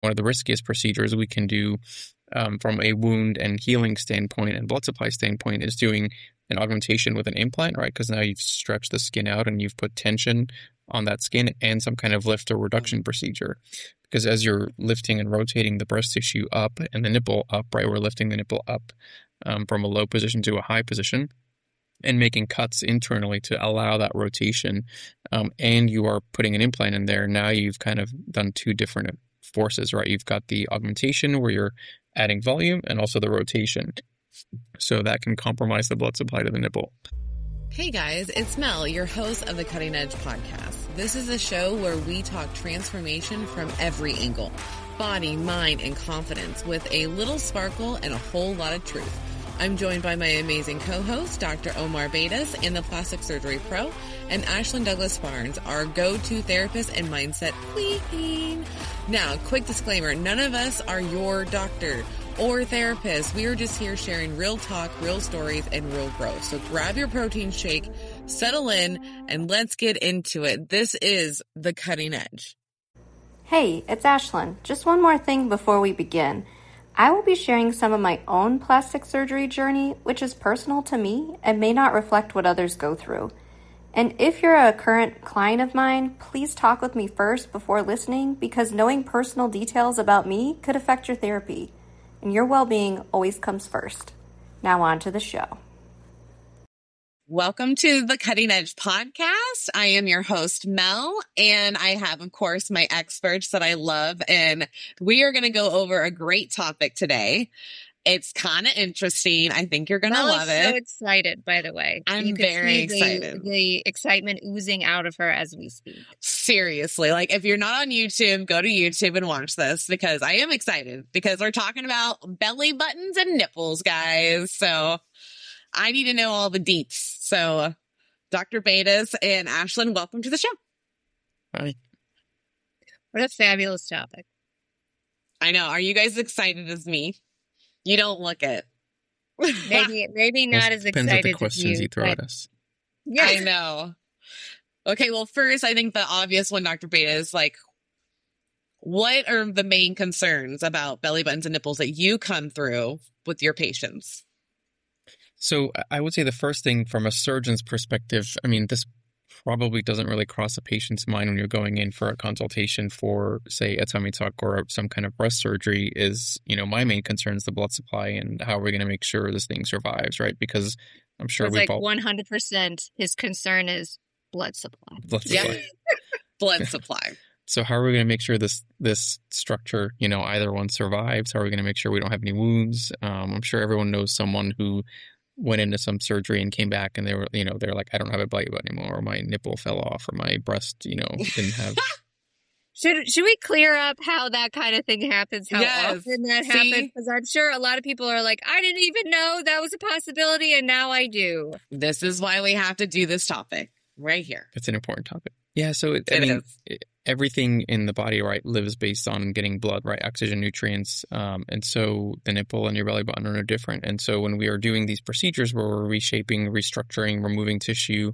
one of the riskiest procedures we can do from a wound and healing standpoint and blood supply standpoint is doing an augmentation with an implant, right? Because now you've stretched the skin out and you've put tension on that skin, and some kind of lift or reduction procedure. Because as you're lifting and rotating the breast tissue up and the nipple up, right, we're lifting the nipple up from a low position to a high position and making cuts internally to allow that rotation. And you are putting an implant in there. Now you've kind of done two different forces, right? You've got the augmentation where you're adding volume and also the rotation. So that can compromise the blood supply to the nipple. Hey guys, it's Mel, your host of the Cutting Edge Podcast. This is a show where we talk transformation from every angle. Body, mind, and confidence with a little sparkle and a whole lot of truth. I'm joined by my amazing co-host, Dr. Omar Beidas, and the Plastic Surgery Pro, and Ashlyn Douglas Barnes, our go-to therapist and mindset queen. Now, quick disclaimer, none of us are your doctor or therapist. We are just here sharing real talk, real stories, and real growth. So grab your protein shake, settle in, and let's get into it. This is The Cutting Edge. Hey, it's Ashlyn. Just one more thing before we begin. I will be sharing some of my own plastic surgery journey, which is personal to me and may not reflect what others go through. And if you're a current client of mine, please talk with me first before listening, because knowing personal details about me could affect your therapy. And your well-being always comes first. Now on to the show. Welcome to the Cutting Edge Podcast. I am your host, Mel, and I have, of course, my experts that I love, and we are going to go over a great topic today. It's kind of interesting. I think you're going to love it. I'm so excited, by the way. I'm very excited. The excitement oozing out of her as we speak. Seriously, like if you're not on YouTube, go to YouTube and watch this, because I am excited, because we're talking about belly buttons and nipples, guys. So I need to know all the deets. So Dr. Beidas and Ashlyn, welcome to the show. Hi. What a fabulous topic. I know. Are you guys excited as me? You don't look it. Maybe not as excited Depends on the questions as you throw at us. Yeah. I know. Okay, well, first, I think the obvious one, Dr. Beidas, is like, what are the main concerns about belly buttons and nipples that you come through with your patients? So I would say the first thing from a surgeon's perspective, I mean, this probably doesn't really cross a patient's mind when you're going in for a consultation for, say, a tummy tuck or some kind of breast surgery is, my main concern is the blood supply and how we're going to make sure this thing survives, right? Because I'm sure it's we've like all... 100% his concern is blood supply. Blood supply. Yeah. Blood supply. So how are we going to make sure this structure, either one survives? How are we going to make sure we don't have any wounds? I'm sure everyone knows someone who went into some surgery and came back and they were, they're like, I don't have a belly button anymore, or my nipple fell off, or my breast, didn't have. Should we clear up how that kind of thing happens? How Yes. often that happens? Because I'm sure a lot of people are like, I didn't even know that was a possibility, and now I do. This is why we have to do this topic right here. It's an important topic. Yeah, so everything in the body, right, lives based on getting blood, right, oxygen, nutrients, and so the nipple and your belly button are no different. And so when we are doing these procedures where we're reshaping, restructuring, removing tissue,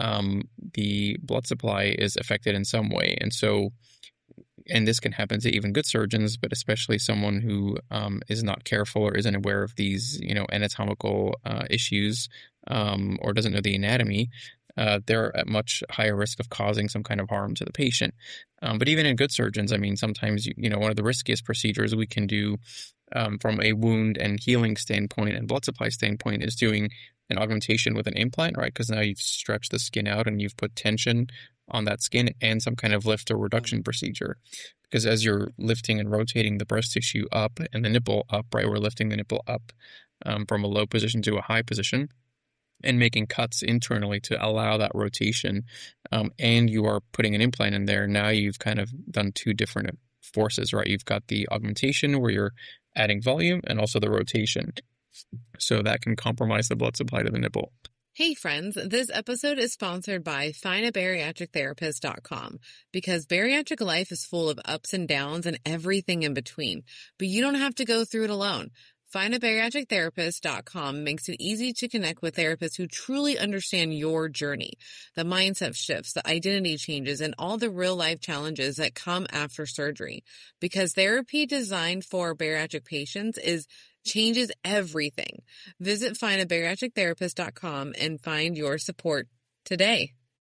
the blood supply is affected in some way. And so, and this can happen to even good surgeons, but especially someone who is not careful or isn't aware of these, anatomical issues, or doesn't know the anatomy. They're at much higher risk of causing some kind of harm to the patient. But even in good surgeons, I mean, sometimes, one of the riskiest procedures we can do from a wound and healing standpoint and blood supply standpoint is doing an augmentation with an implant, right? Because now you've stretched the skin out and you've put tension on that skin, and some kind of lift or reduction procedure. Because as you're lifting and rotating the breast tissue up and the nipple up, right, we're lifting the nipple up from a low position to a high position, and making cuts internally to allow that rotation, and you are putting an implant in there. Now you've kind of done two different forces, right? You've got the augmentation where you're adding volume and also the rotation. So that can compromise the blood supply to the nipple. Hey friends, this episode is sponsored by FindABariatricTherapist.com, because bariatric life is full of ups and downs and everything in between, but you don't have to go through it alone. FindABariatricTherapist.com makes it easy to connect with therapists who truly understand your journey, the mindset shifts, the identity changes, and all the real-life challenges that come after surgery. Because therapy designed for bariatric patients changes everything. Visit FindABariatricTherapist.com and find your support today.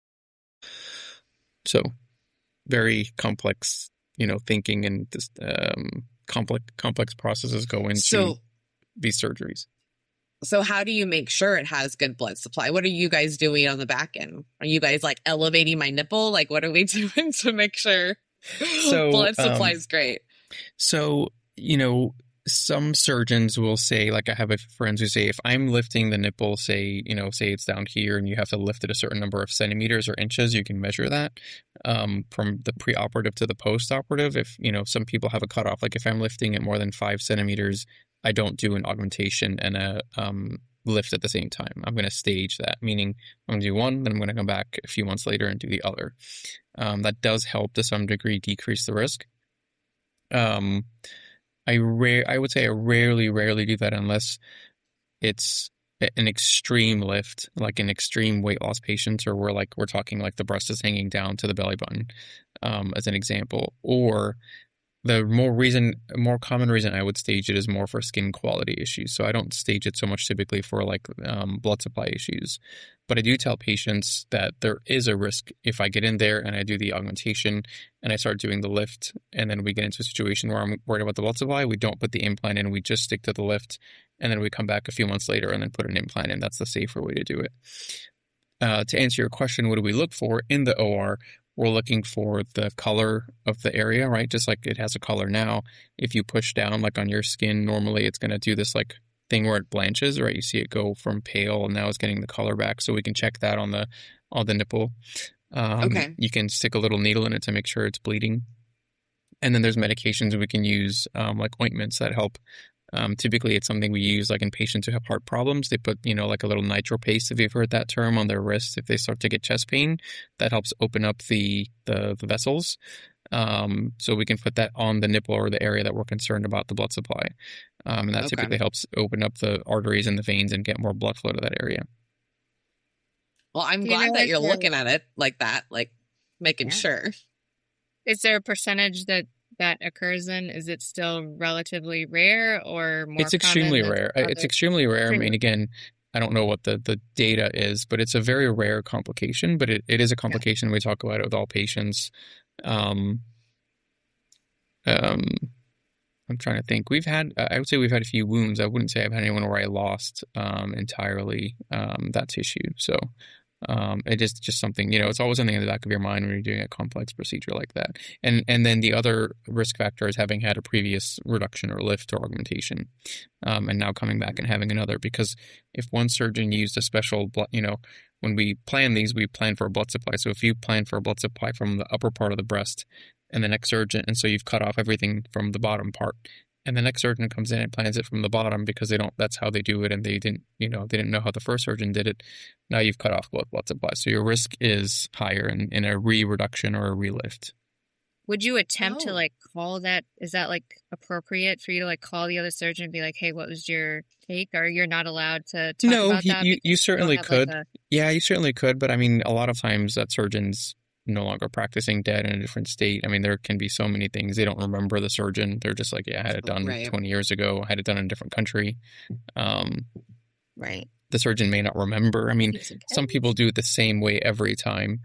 So, very complex, thinking and just complex processes go into these surgeries. So how do you make sure it has good blood supply? What are you guys doing on the back end? Are you guys like elevating my nipple? Like, what are we doing to make sure blood supply is great? So, some surgeons will say, like I have friends who say, if I'm lifting the nipple, say it's down here and you have to lift it a certain number of centimeters or inches, you can measure that from the preoperative to the postoperative. If, some people have a cutoff, like if I'm lifting it more than 5 centimeters, I don't do an augmentation and a lift at the same time. I'm going to stage that, meaning I'm going to do one, then I'm going to come back a few months later and do the other. That does help to some degree decrease the risk. I would say I rarely do that unless it's an extreme lift, like an extreme weight loss patient, or we're talking like the breast is hanging down to the belly button, as an example. Or the more common reason I would stage it is more for skin quality issues. So I don't stage it so much typically for blood supply issues. But I do tell patients that there is a risk if I get in there and I do the augmentation and I start doing the lift, and then we get into a situation where I'm worried about the blood supply. We don't put the implant in, we just stick to the lift, and then we come back a few months later and then put an implant in. That's the safer way to do it. To answer your question, what do we look for in the OR? We're looking for the color of the area, right? Just like it has a color now. If you push down, like on your skin, normally it's going to do this like thing where it blanches, right? You see it go from pale and now it's getting the color back. So we can check that on the nipple. Okay. You can stick a little needle in it to make sure it's bleeding. And then there's medications we can use, like ointments that help. Typically it's something we use like in patients who have heart problems. They put, like a little nitro paste, if you've heard that term, on their wrist. If they start to get chest pain, that helps open up the vessels. So we can put that on the nipple or the area that we're concerned about the blood supply. And that typically helps open up the arteries and the veins and get more blood flow to that area. Well, I'm glad that you're looking at it like that, like making sure. Is there a percentage that occurs in? Is it still relatively rare or more? It's extremely rare. It's extremely rare. I mean, again, I don't know what the data is, but it's a very rare complication. But it is a complication. We talk about it with all patients. I'm trying to think. I would say we've had a few wounds. I wouldn't say I've had anyone where I lost entirely that tissue. So it is just something, it's always something in the back of your mind when you're doing a complex procedure like that. And then the other risk factor is having had a previous reduction or lift or augmentation, and now coming back and having another. Because if one surgeon used a special blood, when we plan these, we plan for a blood supply. So if you plan for a blood supply from the upper part of the breast and the next surgeon, and so you've cut off everything from the bottom part, and the next surgeon comes in and plans it from the bottom because that's how they do it, and they didn't know how the first surgeon did it. Now you've cut off both blood supply. So your risk is higher in a re-reduction or a relift. Would you attempt to call that? Is that appropriate for you to call the other surgeon and be like, hey, what was your take? Or you're not allowed to talk about that? No, you certainly could. Yeah, you certainly could. But I mean, a lot of times that surgeon's no longer practicing, dead, in a different state. I mean, there can be so many things. They don't remember the surgeon. They're just like, yeah, I had it done 20 years ago. I had it done in a different country. Right. The surgeon may not remember. I mean, some people do it the same way every time.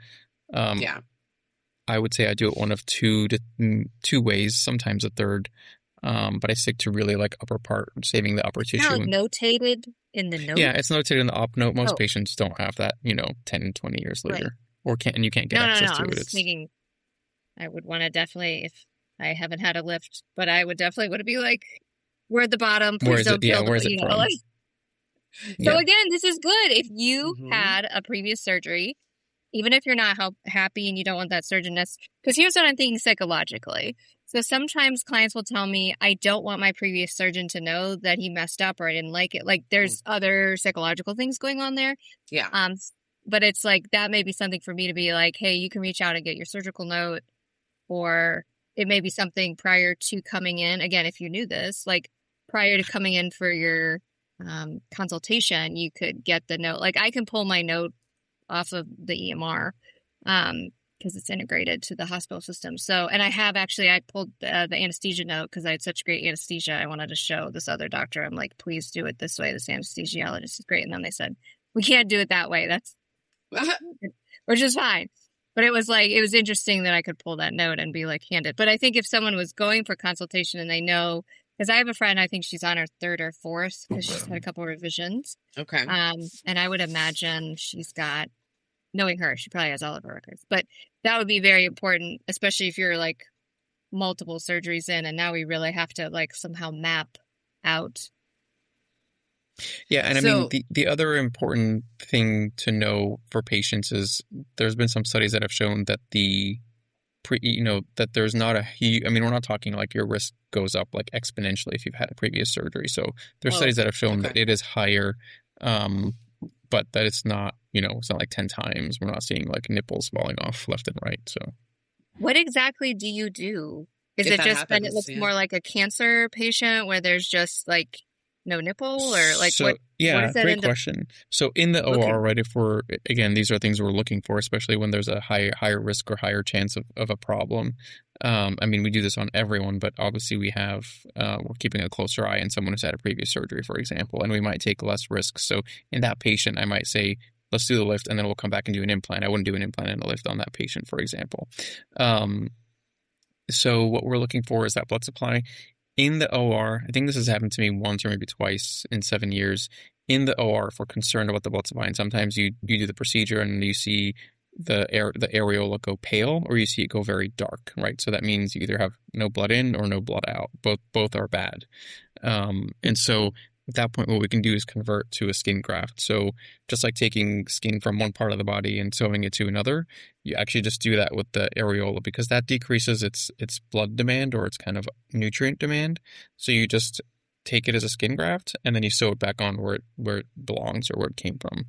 I would say I do it one of two ways, sometimes a third. But I stick to really upper part, saving the upper tissue. Notated in the note? Yeah, it's notated in the op note. Most patients don't have that, 10, 20 years later. Right. And you can't get access to it. I'm thinking I would want to definitely, if I haven't had a lift, but I would definitely want to be we're at the bottom. Please don't kill where's it from? So again, this is good. If you had a previous surgery, even if you're not happy and you don't want that surgeon, because here's what I'm thinking psychologically. So sometimes clients will tell me, I don't want my previous surgeon to know that he messed up or I didn't like it. There's other psychological things going on there. Yeah. But it's that may be something for me to be hey, you can reach out and get your surgical note, or it may be something prior to coming in. Again, if you knew this, prior to coming in for your consultation, you could get the note. Like I can pull my note off of the EMR because it's integrated to the hospital system. So, and I pulled the anesthesia note because I had such great anesthesia. I wanted to show this other doctor. I'm like, please do it this way. This anesthesiologist is great. And then they said, we can't do it that way. That's which is fine. But it was interesting that I could pull that note and be like, hand it. But I think if someone was going for consultation and they know, because I have a friend, I think she's on her 3rd or 4th because she's had a couple of revisions. Okay. And I would imagine she's got, knowing her, she probably has all of her records. But that would be very important, especially if you're like multiple surgeries in, and now we really have to like somehow map out. Yeah, and I mean, the other important thing to know for patients is there's been some studies that have shown that that there's not a huge, I mean, we're not talking like your risk goes up like exponentially if you've had a previous surgery. So there's studies that have shown that it is higher, but that it's not, it's not like 10 times. We're not seeing like nipples falling off left and right. So what exactly do you do? Is it just that it looks more like a cancer patient where there's just like no nipple or like what? Yeah, what great question. So in the OR, right, again, these are things we're looking for, especially when there's a higher risk or higher chance of a problem. I mean, we do this on everyone, but obviously we're keeping a closer eye on someone who's had a previous surgery, for example, and we might take less risks. So in that patient, I might say, let's do the lift and then we'll come back and do an implant. I wouldn't do an implant and a lift on that patient, for example. So what we're looking for is that blood supply. In the OR, I think this has happened to me once or maybe twice in 7 years. In the OR, if we're concerned about the blood supply, and sometimes you do the procedure and you see the areola go pale or you see it go very dark, right? So that means you either have no blood in or no blood out. Both are bad. And so at that point, what we can do is convert to a skin graft. So just like taking skin from one part of the body and sewing it to another, you actually just do that with the areola because that decreases its blood demand or its kind of nutrient demand. So you just take it as a skin graft and then you sew it back on where it belongs or where it came from.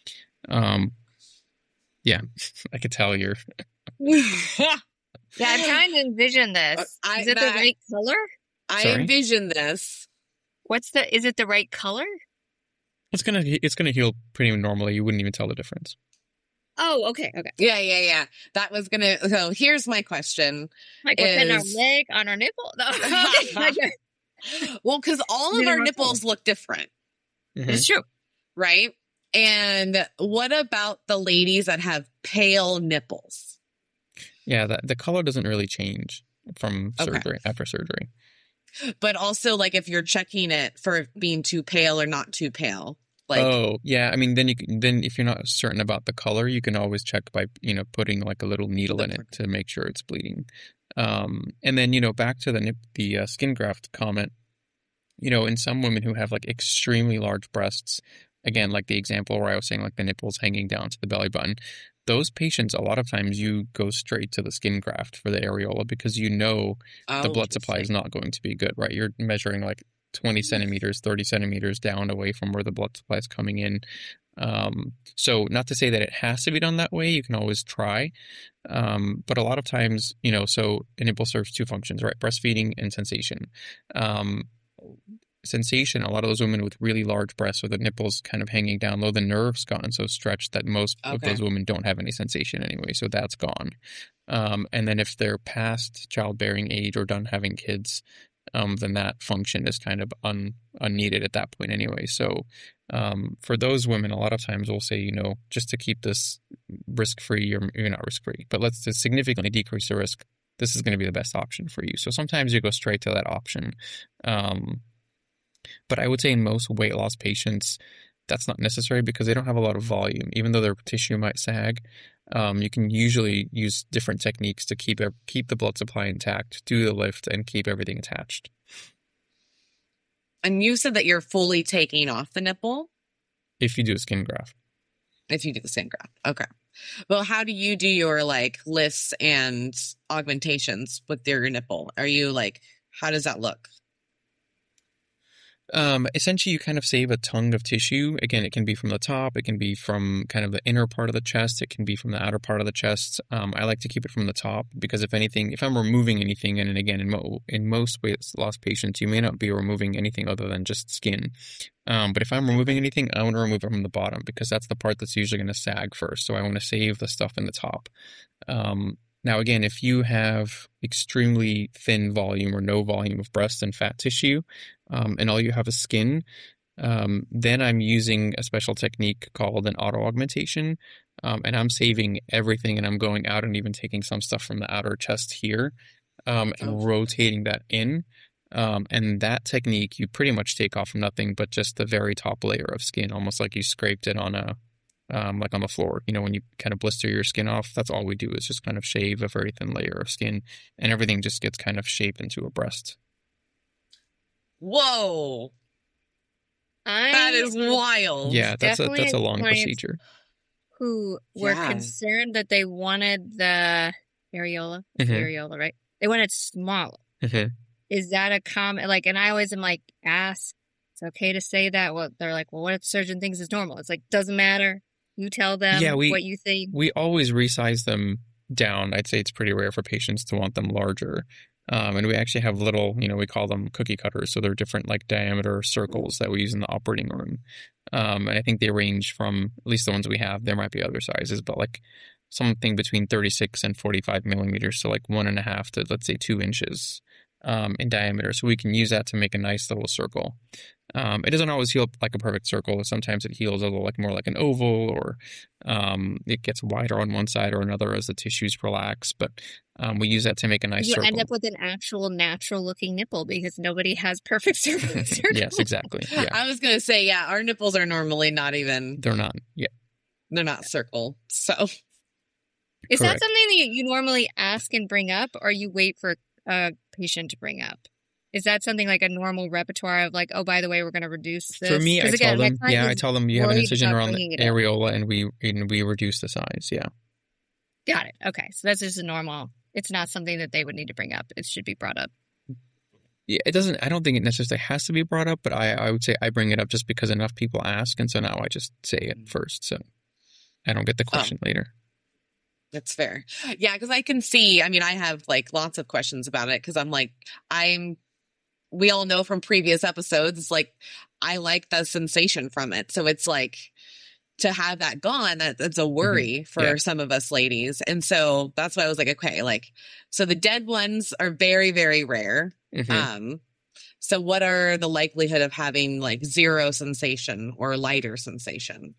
Yeah, I could tell you're. Yeah, I'm trying to envision this. Is it the right color? I envision this. Is it the right color? It's gonna heal pretty normally. You wouldn't even tell the difference. Oh, okay. Yeah. That was so here's my question. Like within our leg, on our nipple? No. Well, because all of our nipples look different. Mm-hmm. It's true. Right? And what about the ladies that have pale nipples? Yeah, the color doesn't really change from surgery after surgery. But also, like, if you're checking it for being too pale or not too pale. Like, oh, yeah. I mean, then if you're not certain about the color, you can always check by, putting like a little needle in it to make sure it's bleeding. And then, back to the skin graft comment, in some women who have like extremely large breasts, again, like the example where I was saying like the nipples hanging down to the belly button, those patients, a lot of times you go straight to the skin graft for the areola because the blood supply is not going to be good, right? You're measuring like 20 centimeters, 30 centimeters down away from where the blood supply is coming in. So not to say that it has to be done that way. You can always try. But a lot of times, so a nipple serves two functions, right? Breastfeeding and sensation. Sensation, a lot of those women with really large breasts with the nipples kind of hanging down low, the nerve's gotten so stretched that most of those women don't have any sensation anyway, so that's gone. And then if they're past childbearing age or done having kids, then that function is kind of unneeded at that point anyway. So for those women, a lot of times we'll say, just to keep this risk-free, or you're not risk-free, but let's just significantly decrease the risk, this is going to be the best option for you. So sometimes you go straight to that option. But I would say in most weight loss patients, that's not necessary because they don't have a lot of volume. Even though their tissue might sag, you can usually use different techniques to keep the blood supply intact, do the lift, and keep everything attached. And you said that you're fully taking off the nipple? If you do a skin graft. If you do the skin graft. Okay. Well, how do you do your like lifts and augmentations with your nipple? Are you like, how does that look? Essentially, you kind of save a tongue of tissue. Again, it can be from the top. It can be from kind of the inner part of the chest. It can be from the outer part of the chest. I like to keep it from the top because if I'm removing anything, and again, in most weight loss patients, you may not be removing anything other than just skin. But if I'm removing anything, I want to remove it from the bottom because that's the part that's usually going to sag first. So I want to save the stuff in the top. Now, again, if you have extremely thin volume or no volume of breast and fat tissue, and all you have is skin, then I'm using a special technique called an auto-augmentation, and I'm saving everything, and I'm going out and even taking some stuff from the outer chest here, and rotating that in. And that technique, you pretty much take off nothing but just the very top layer of skin, almost like you scraped it on like on the floor. When you kind of blister your skin off, that's all we do is just kind of shave a very thin layer of skin, and everything just gets kind of shaped into a breast. Whoa. That is wild. Yeah, that's a long procedure. Who were concerned that they wanted the areola, areola, right? They wanted smaller. Is that a common, and I always am ask, it's okay to say that. Well, they're like, well, what if the surgeon thinks it's normal? It's doesn't matter. You tell them what you think. We always resize them down. I'd say it's pretty rare for patients to want them larger. And we actually have little, we call them cookie cutters. So they're different diameter circles that we use in the operating room. And I think they range from, at least the ones we have, there might be other sizes, but something between 36 and 45 millimeters. So 1.5 to, let's say, 2 inches in diameter. So we can use that to make a nice little circle. It doesn't always heal like a perfect circle. Sometimes it heals a little more like an oval, or it gets wider on one side or another as the tissues relax. But we use that to make a nice circle. You end up with an actual natural looking nipple because nobody has perfect circles. Yes, exactly. Yeah. I was going to say, our nipples are normally not even. They're not. Yeah. They're not circle. So. Is that something that you normally ask and bring up, or you wait for a patient to bring up? Is that something like a normal repertoire of oh, by the way, we're going to reduce this? For me, I tell them you have an incision around the areola and we reduce the size. Yeah. Got it. Okay. So that's just a normal, it's not something that they would need to bring up. It should be brought up. Yeah, I don't think it necessarily has to be brought up, but I would say I bring it up just because enough people ask. And so now I just say it first. So I don't get the question later. That's fair. Yeah. Cause I can see, I have lots of questions about it. Cause we all know from previous episodes, I like the sensation from it. So it's to have that gone, that's a worry for some of us ladies. And so that's why I was okay, so the dead ones are very, very rare. So what are the likelihood of having zero sensation or lighter sensation?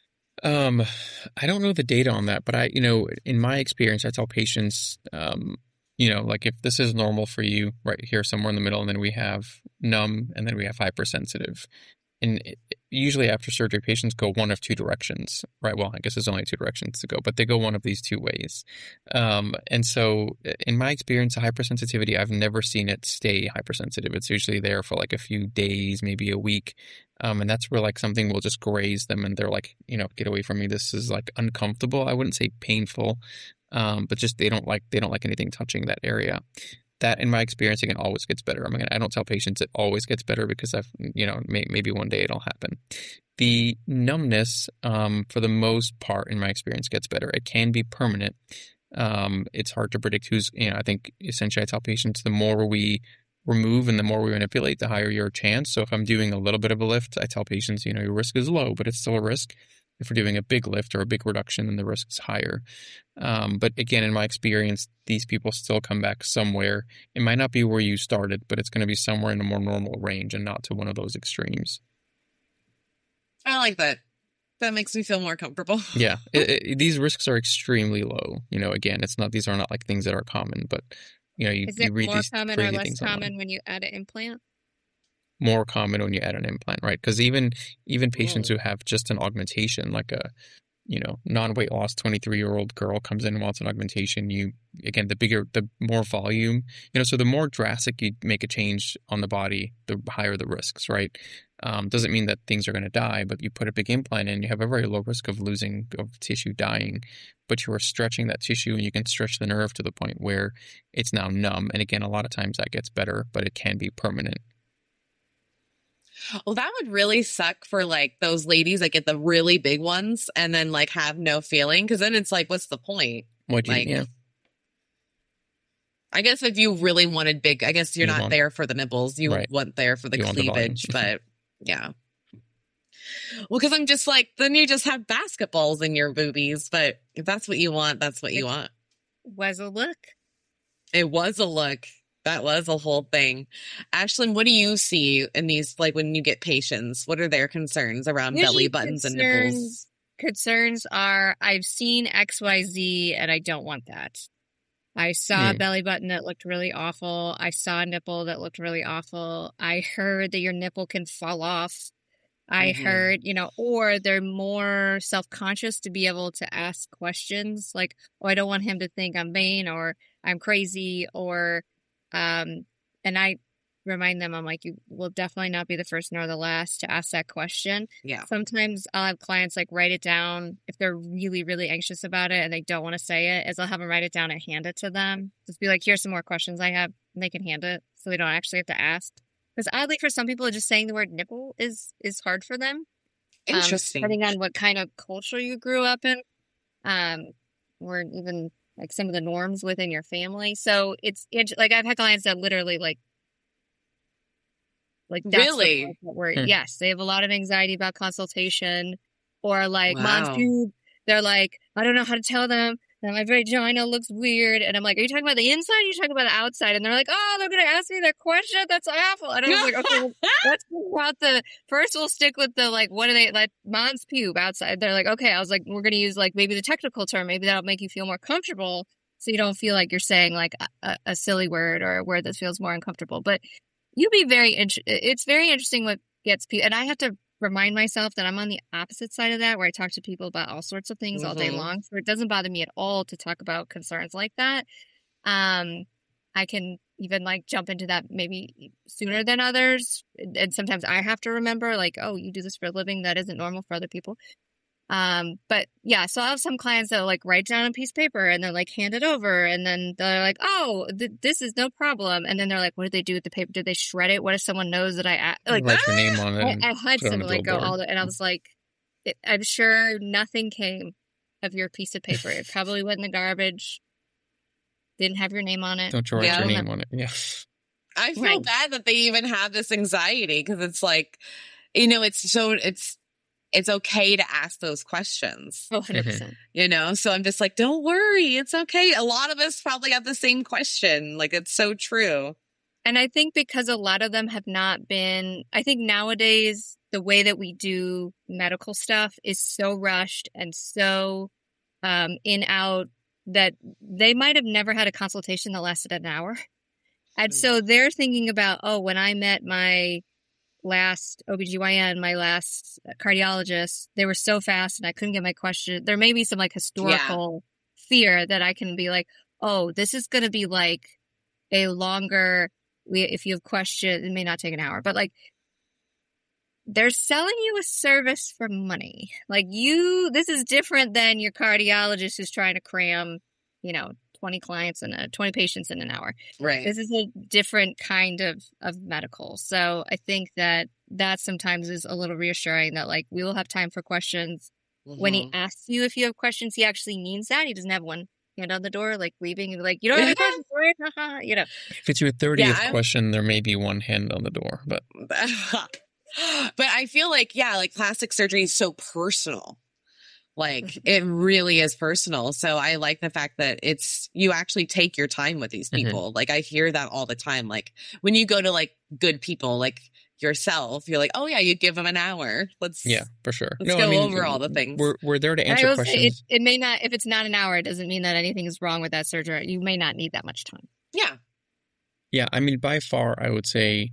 I don't know the data on that, but in my experience, I tell patients, if this is normal for you right here, somewhere in the middle, and then we have numb, and then we have hypersensitive. And usually after surgery, patients go one of two directions, right? Well, I guess there's only two directions to go, but they go one of these two ways. And so in my experience, the hypersensitivity, I've never seen it stay hypersensitive. It's usually there for a few days, maybe a week. And that's where something will just graze them and they're get away from me. This is uncomfortable. I wouldn't say painful, but just they don't like anything touching that area. That, in my experience, again, always gets better. I don't tell patients it always gets better because maybe one day it'll happen. The numbness, for the most part, in my experience, gets better. It can be permanent. It's hard to predict who's, I think essentially I tell patients the more we remove and the more we manipulate, the higher your chance. So if I'm doing a little bit of a lift, I tell patients, your risk is low, but it's still a risk. If we're doing a big lift or a big reduction, then the risk is higher. But again, in my experience, these people still come back somewhere. It might not be where you started, but it's going to be somewhere in a more normal range and not to one of those extremes. I like that. That makes me feel more comfortable. Yeah. These risks are extremely low. Again, these are not things that are common, but you is it read more these common or less common when you add an implant? More common when you add an implant, right? Because even patients who have just an augmentation, like a non-weight loss 23-year-old girl comes in and wants an augmentation, the more volume, so the more drastic you make a change on the body, the higher the risks, right? Doesn't mean that things are going to die, but you put a big implant in, you have a very low risk of tissue dying, but you are stretching that tissue and you can stretch the nerve to the point where it's now numb. And again, a lot of times that gets better, but it can be permanent. Well, that would really suck for like those ladies that get the really big ones and then like have no feeling. Cause then it's like, what's the point? Yeah. I guess if you really wanted big, I guess you're not there for the nipples. You want there for the cleavage, but yeah. Well, cause I'm just like, then you just have basketballs in your boobies. But if that's what you want, that's what you want. Was a look. It was a look. That was a whole thing. Ashlyn, what do you see in these, like when you get patients? What are their concerns around belly buttons and nipples? Concerns are, I've seen XYZ and I don't want that. I saw a belly button that looked really awful. I saw a nipple that looked really awful. I heard that your nipple can fall off. I heard, or they're more self-conscious to be able to ask questions like, oh, I don't want him to think I'm vain or I'm crazy or, and I remind them, I'm like, you will definitely not be the first nor the last to ask that question. Yeah. Sometimes I'll have clients like write it down if they're really, really anxious about it and they don't want to say it, is I'll have them write it down and hand it to them. Just be like, here's some more questions I have, and they can hand it so they don't actually have to ask. Because oddly, for some people, just saying the word nipple is hard for them. Interesting. Depending on what kind of culture you grew up in, or even like some of the norms within your family. So it's like I've had clients that literally like that's really, yes, they have a lot of anxiety about consultation, or like mom's pube. They're like, I don't know how to tell them that my vagina looks weird. And I'm like, are you talking about the inside or are you talking about the outside? And they're like, oh, they're going to ask me that question? That's awful. And I was like, okay, well, let's talk about first we'll stick with the, like, what are they, like, mom's pube outside. They're like, okay. I was like, we're going to use, like, maybe the technical term. Maybe that'll make you feel more comfortable so you don't feel like you're saying, like, a silly word or a word that feels more uncomfortable. But you'd be it's very interesting what gets people, and I have to remind myself that I'm on the opposite side of that, where I talk to people about all sorts of things all day long. So it doesn't bother me at all to talk about concerns like that. I can even like jump into that maybe sooner than others. And sometimes I have to remember like, oh, you do this for a living. That isn't normal for other people. But yeah, so I have some clients that like write down a piece of paper and they're like hand it over, and then they're like, oh, this is no problem. And then they're like, what did they do with the paper? Did they shred it? What if someone knows that I like write your name on it? I had some like go all the, and I was like, I'm sure nothing came of your piece of paper. It probably went in the garbage. Didn't have your name on it. Don't write your name on it. Yeah. I feel bad that they even have this anxiety, because it's like, it's okay to ask those questions. Oh, 100%. So I'm just like, don't worry. It's okay. A lot of us probably have the same question. Like, it's so true. And I think because a lot of them have not been, I think nowadays, the way that we do medical stuff is so rushed and so in out that they might have never had a consultation that lasted an hour. And so they're thinking about, oh, when I met my last OBGYN, my last cardiologist, they were so fast and I couldn't get my question. There may be some like historical fear that I can be like, oh, this is going to be like a longer, if you have questions, it may not take an hour, but like they're selling you a service for money. Like this is different than your cardiologist who's trying to cram, 20 clients and 20 patients in an hour. Right. This is a different kind of medical. So I think that sometimes is a little reassuring that like we will have time for questions. When he asks you if you have questions, he actually means that. He doesn't have one hand on the door, like leaving and like, you don't have any questions, right? If it's your 30th question, there may be one hand on the door, but I feel like, like plastic surgery is so personal. Like it really is personal. So I like the fact that you actually take your time with these people. Like I hear that all the time. Like when you go to like good people, like yourself, you're like, oh yeah, you give them an hour. For sure. Let's go over all the things. We're there to answer questions. It may not, if it's not an hour, it doesn't mean that anything is wrong with that surgery. You may not need that much time. Yeah. Yeah. I mean, by far, I would say,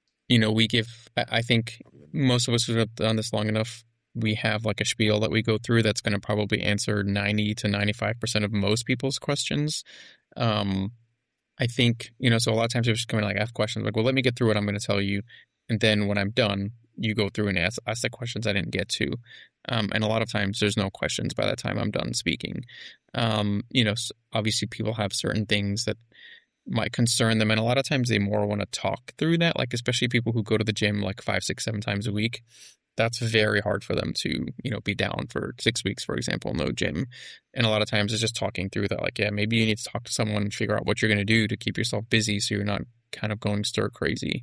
I think most of us who have done this long enough, we have like a spiel that we go through that's going to probably answer 90 to 95% of most people's questions. I think, so a lot of times you're just going to like ask questions like, well, let me get through what I'm going to tell you. And then when I'm done, you go through and ask the questions I didn't get to. And a lot of times there's no questions by the time I'm done speaking. Obviously people have certain things that might concern them. And a lot of times they more want to talk through that, like especially people who go to the gym like 5, 6, 7 times a week. That's very hard for them to, be down for 6 weeks, for example, no gym. And a lot of times it's just talking through that, like, yeah, maybe you need to talk to someone and figure out what you're going to do to keep yourself busy so you're not kind of going stir crazy.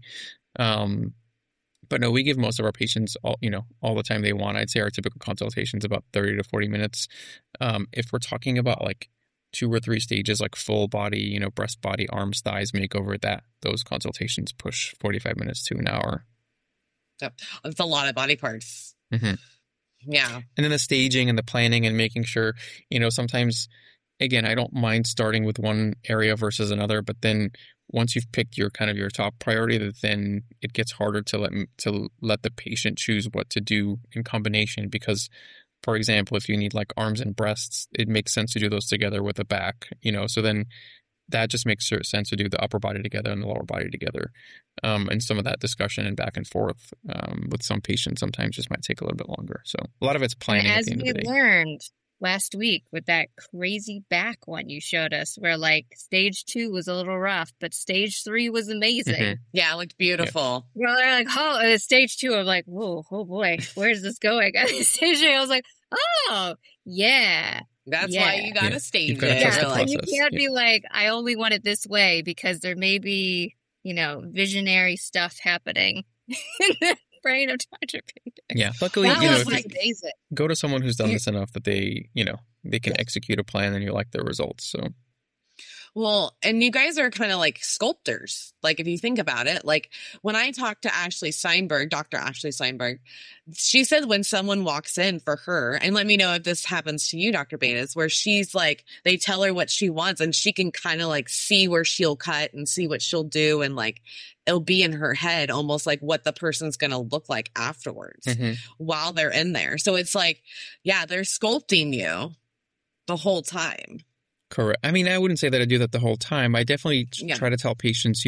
But no, we give most of our patients all the time they want. I'd say our typical consultation is about 30 to 40 minutes. If we're talking about like 2 or 3 stages, like full body, breast, body, arms, thighs makeover, those consultations push 45 minutes to an hour. Yep. It's a lot of body parts. Mm-hmm. Yeah. And then the staging and the planning and making sure, sometimes, again, I don't mind starting with one area versus another, but then once you've picked your top priority, then it gets harder to let the patient choose what to do in combination. Because, for example, if you need like arms and breasts, it makes sense to do those together with the back, so then that just makes sense to do the upper body together and the lower body together. And some of that discussion and back and forth with some patients sometimes just might take a little bit longer. So a lot of it's planning. And as we learned last week with that crazy back one you showed us, where like stage 2 was a little rough, but stage 3 was amazing. Mm-hmm. Yeah, it looked beautiful. Yeah. Well, they're like, oh, stage 2, I'm like, whoa, oh boy, where's this going? And stage 3, I was like, oh, yeah. That's why you got to stage it. And you can't be like, I only want it this way, because there may be, visionary stuff happening in the brain of Dr. Payton. Yeah. Luckily, amazing. Go to someone who's done this enough that they can execute a plan and you like their results. So. Well, and you guys are kind of like sculptors. Like, if you think about it, like when I talked to Ashley Steinberg, Dr. Ashley Steinberg, she said when someone walks in for her, and let me know if this happens to you, Dr. Betas, where she's like, they tell her what she wants and she can kind of like see where she'll cut and see what she'll do. And like, it'll be in her head almost like what the person's going to look like afterwards while they're in there. So it's like, yeah, they're sculpting you the whole time. Correct. I mean, I wouldn't say that I do that the whole time. I definitely try to tell patients,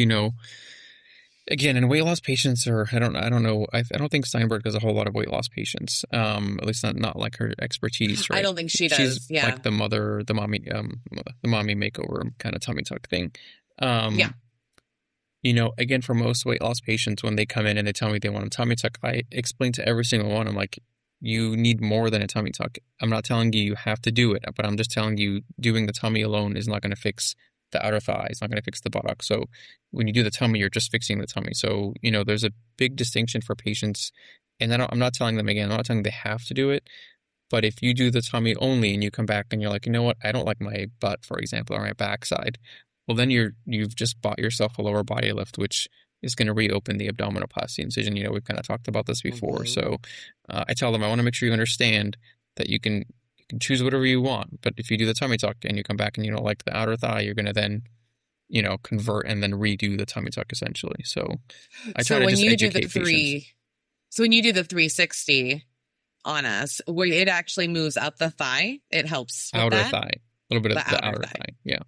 again, in weight loss patients, or I don't know. I don't think Steinberg does a whole lot of weight loss patients. At least not like her expertise. Right? I don't think she does. She's like the mommy makeover kind of tummy tuck thing. Again, for most weight loss patients, when they come in and they tell me they want a tummy tuck, I explain to every single one. I'm like, you need more than a tummy tuck. I'm not telling you have to do it, but I'm just telling you doing the tummy alone is not going to fix the outer thigh. It's not going to fix the buttock. So when you do the tummy, you're just fixing the tummy. So, there's a big distinction for patients. And I'm not telling them, again, I'm not telling them they have to do it. But if you do the tummy only and you come back and you're like, you know what, I don't like my butt, for example, or my backside. Well, then you've just bought yourself a lower body lift, which is going to reopen the abdominoplasty incision. We've kind of talked about this before. So I tell them, I want to make sure you understand that you can choose whatever you want. But if you do the tummy tuck and you come back and you don't like the outer thigh, you're going to then, convert and then redo the tummy tuck essentially. So I try to just educate patients. So when you do the 360 on us, where it actually moves up the thigh, it helps with outer thigh. A little bit of the outer thigh. Yeah.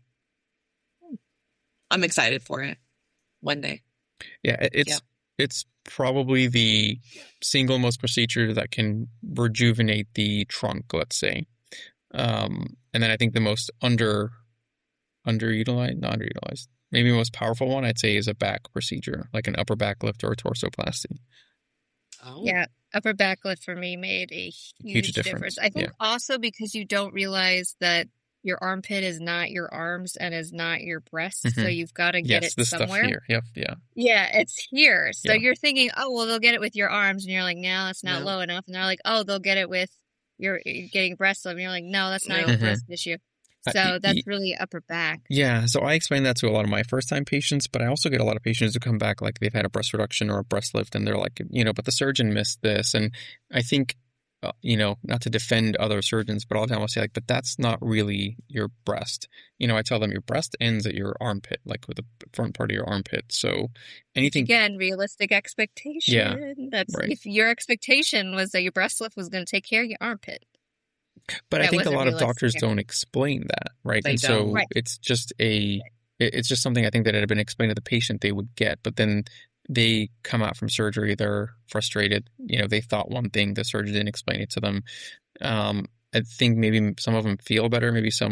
I'm excited for it one day. Yeah, it's probably the single most procedure that can rejuvenate the trunk, let's say. And then I think the most underutilized, maybe most powerful one, I'd say, is a back procedure, like an upper back lift or a torsoplasty. Oh. Yeah, upper back lift for me made a huge difference. I think also because you don't realize that your armpit is not your arms and is not your breast. So you've got to get it somewhere. Stuff here. Yep, yeah, it's here. So you're thinking, oh, well, they'll get it with your arms. And you're like, no, it's not low enough. And they're like, oh, they'll get it with you're getting breast lift. And you're like, no, that's not even a breast issue. So that's really upper back. Yeah. So I explain that to a lot of my first-time patients, but I also get a lot of patients who come back like they've had a breast reduction or a breast lift, and they're like, but the surgeon missed this. And I think, not to defend other surgeons, but all the time I'll say but that's not really your breast. I tell them your breast ends at your armpit, like with the front part of your armpit. So anything. Again, realistic expectation. Yeah. That's right. If your expectation was that your breast lift was going to take care of your armpit. But I think a lot of doctors don't explain that, right? They and don't. So it's just something I think that had been explained to the patient they would get, but then they come out from surgery, they're frustrated. They thought one thing, the surgeon didn't explain it to them. I think maybe some of them feel better, maybe some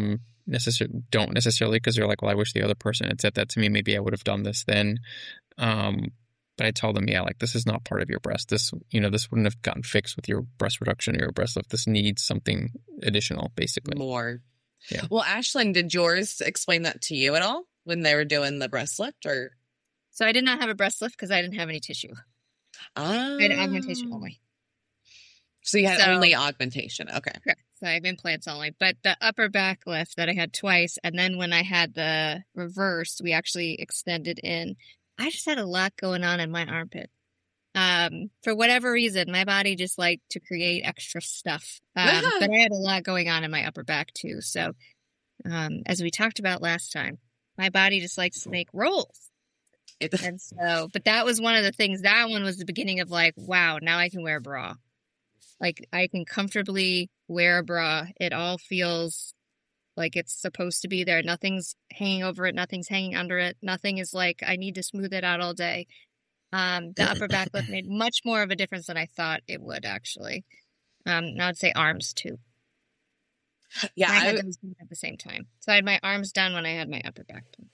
don't necessarily, because they're like, well, I wish the other person had said that to me. Maybe I would have done this then. But I tell them, yeah, like, this is not part of your breast. This, this wouldn't have gotten fixed with your breast reduction or your breast lift. This needs something additional, basically. More. Yeah. Well, Ashlyn, did yours explain that to you at all when they were doing the breast lift, or? So I did not have a breast lift because I didn't have any tissue. I had augmentation only. So you had only augmentation. Okay. Correct. So I have implants only. But the upper back lift that I had twice, and then when I had the reverse, we actually extended in. I just had a lot going on in my armpit. For whatever reason, my body just liked to create extra stuff. But I had a lot going on in my upper back too. So as we talked about last time, my body just likes to make rolls. And so, but that was one of the things. That one was the beginning of like, wow, now I can wear a bra. Like, I can comfortably wear a bra. It all feels like it's supposed to be there. Nothing's hanging over it. Nothing's hanging under it. Nothing is like, I need to smooth it out all day. The upper back lift made much more of a difference than I thought it would, actually. And I would say arms, too. Yeah. I had those at the same time. So I had my arms done when I had my upper back done.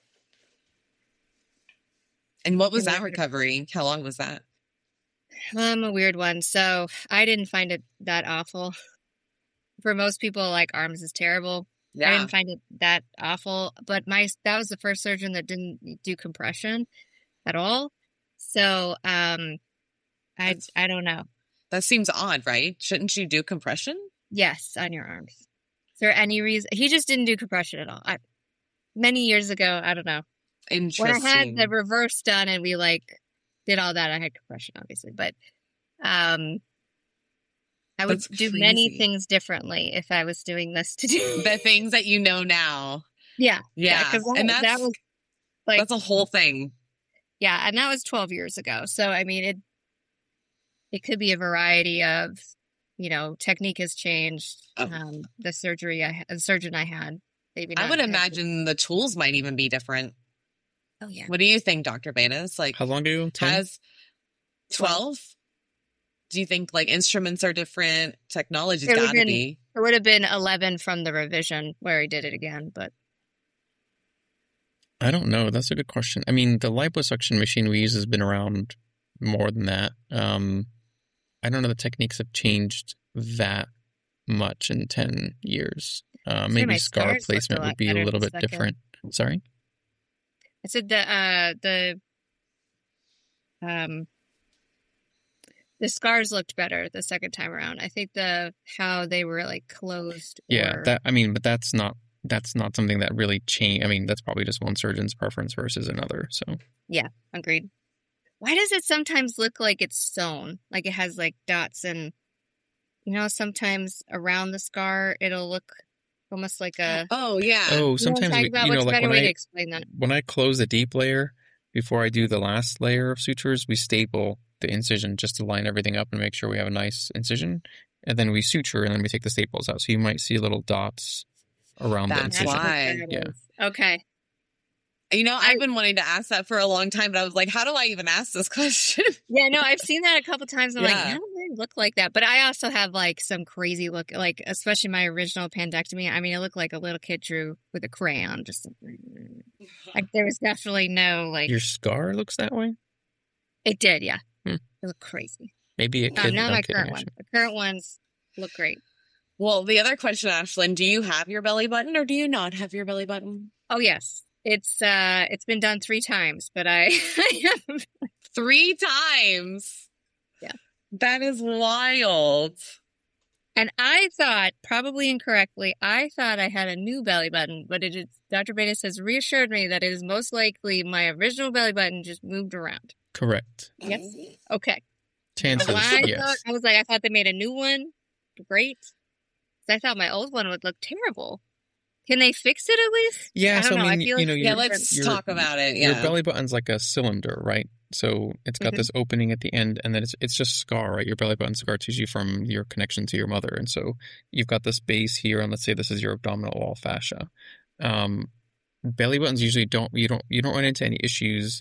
And what was that recovery? How long was that? A weird one. So I didn't find it that awful. For most people, like, arms is terrible. Yeah. I didn't find it that awful. But that was the first surgeon that didn't do compression at all. So I don't know. That seems odd, right? Shouldn't you do compression? Yes, on your arms. Is there any reason? He just didn't do compression at all. Many years ago, I don't know. Interesting. When I had the reverse done and we did all that, I had compression, obviously. But I would do many things differently if I was doing this to do the things that you know now. Yeah. Yeah. And that was like, that's a whole thing. Yeah. And that was 12 years ago. So, I mean, it could be a variety of, technique has changed. The surgeon I had, maybe not. I would imagine the tools might even be different. Oh, yeah. What do you think, Dr. Benes? Like, how long ago? 10? Has 12? Do you think instruments are different? Technology's got to be. It would have been 11 from the revision where he did it again, but. I don't know. That's a good question. I mean, the liposuction machine we use has been around more than that. I don't know the techniques have changed that much in 10 years. Maybe scar placement would be a little bit different. Sorry? I said the scars looked better the second time around. I think how they were closed. Yeah, but that's not something that really changed. I mean, that's probably just one surgeon's preference versus another. So yeah, agreed. Why does it sometimes look like it's sewn? Like it has dots and sometimes around the scar it'll look almost like a. Oh yeah. Oh, sometimes what's a better way to explain that? When I close the deep layer before I do the last layer of sutures, we staple the incision just to line everything up and make sure we have a nice incision, and then we suture and then we take the staples out. So you might see little dots around the incision. That's why. Yeah. Okay. I've been wanting to ask that for a long time, but I was like, how do I even ask this question? Yeah, no, I've seen that a couple times. I'm like, how do they look like that? But I also have some crazy look, especially my original pandectomy. I mean, it looked like a little kid drew with a crayon. Just there was definitely no Your scar looks that way? It did, yeah. It looked crazy. Maybe it could. Not my current one. The current ones look great. Well, the other question, Ashlyn, do you have your belly button or do you not have your belly button? Oh, yes. It's been done 3 times, but I have 3 times. Yeah. That is wild. And I thought, probably incorrectly, I had a new belly button, but Dr. Benes has reassured me that it is most likely my original belly button just moved around. Correct. Yes. Okay. Chances, yes. I thought they made a new one. Great. I thought my old one would look terrible. Can they fix it at least? Yeah, I feel let's talk about it. Yeah. Your belly button's like a cylinder, right? So it's got this opening at the end, and then it's just scar, right? Your belly button's scar tissue from your connection to your mother, and so you've got this base here, and let's say this is your abdominal wall fascia. Belly buttons usually don't run into any issues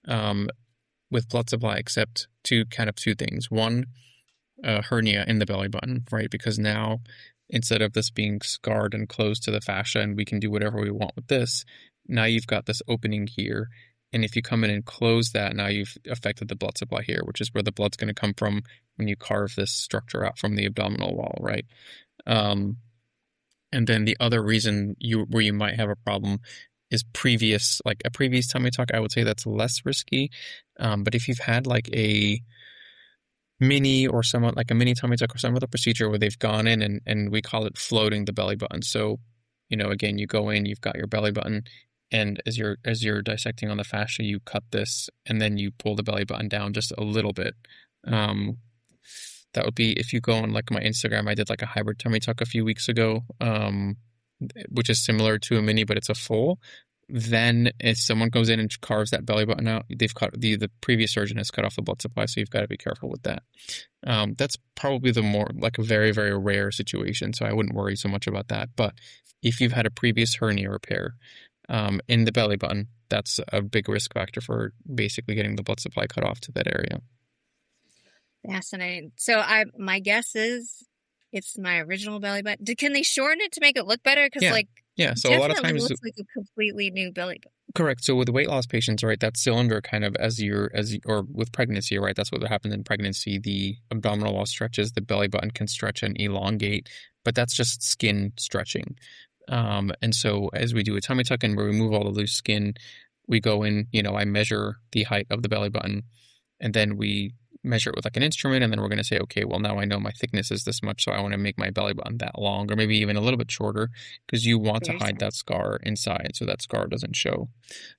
with blood supply except two things. One, hernia in the belly button, right? Because now instead of this being scarred and closed to the fascia and we can do whatever we want with this, now you've got this opening here. And if you come in and close that, now you've affected the blood supply here, which is where the blood's going to come from when you carve this structure out from the abdominal wall, right? And then the other reason where you might have a problem is a previous tummy tuck. I would say that's less risky. But if you've had like a mini or somewhat like a mini tummy tuck or some other procedure where they've gone in and we call it floating the belly button. So, again, you go in, you've got your belly button, and as you're dissecting on the fascia, you cut this and then you pull the belly button down just a little bit. That would be, if you go on like my Instagram, I did like a hybrid tummy tuck a few weeks ago, which is similar to a mini, but it's a full. Then if someone goes in and carves that belly button out, they've cut the previous surgeon has cut off the blood supply, so you've got to be careful with that. That's probably the more like a very, very rare situation, so I wouldn't worry so much about that. But if you've had a previous hernia repair in the belly button, that's a big risk factor for basically getting the blood supply cut off to that area. Fascinating. So my guess is it's my original belly button. Can they shorten it to make it look better? Because so a lot of times it looks like a completely new belly button. Correct. So with weight loss patients, right, that cylinder kind of or with pregnancy, right, that's what happens in pregnancy. The abdominal wall stretches, the belly button can stretch and elongate, but that's just skin stretching. And so as we do a tummy tuck and we remove all the loose skin, we go in, I measure the height of the belly button, and then we measure it with like an instrument, and then we're going to say, okay, well, now I know my thickness is this much, so I want to make my belly button that long, or maybe even a little bit shorter, because you want to hide that scar inside so that scar doesn't show.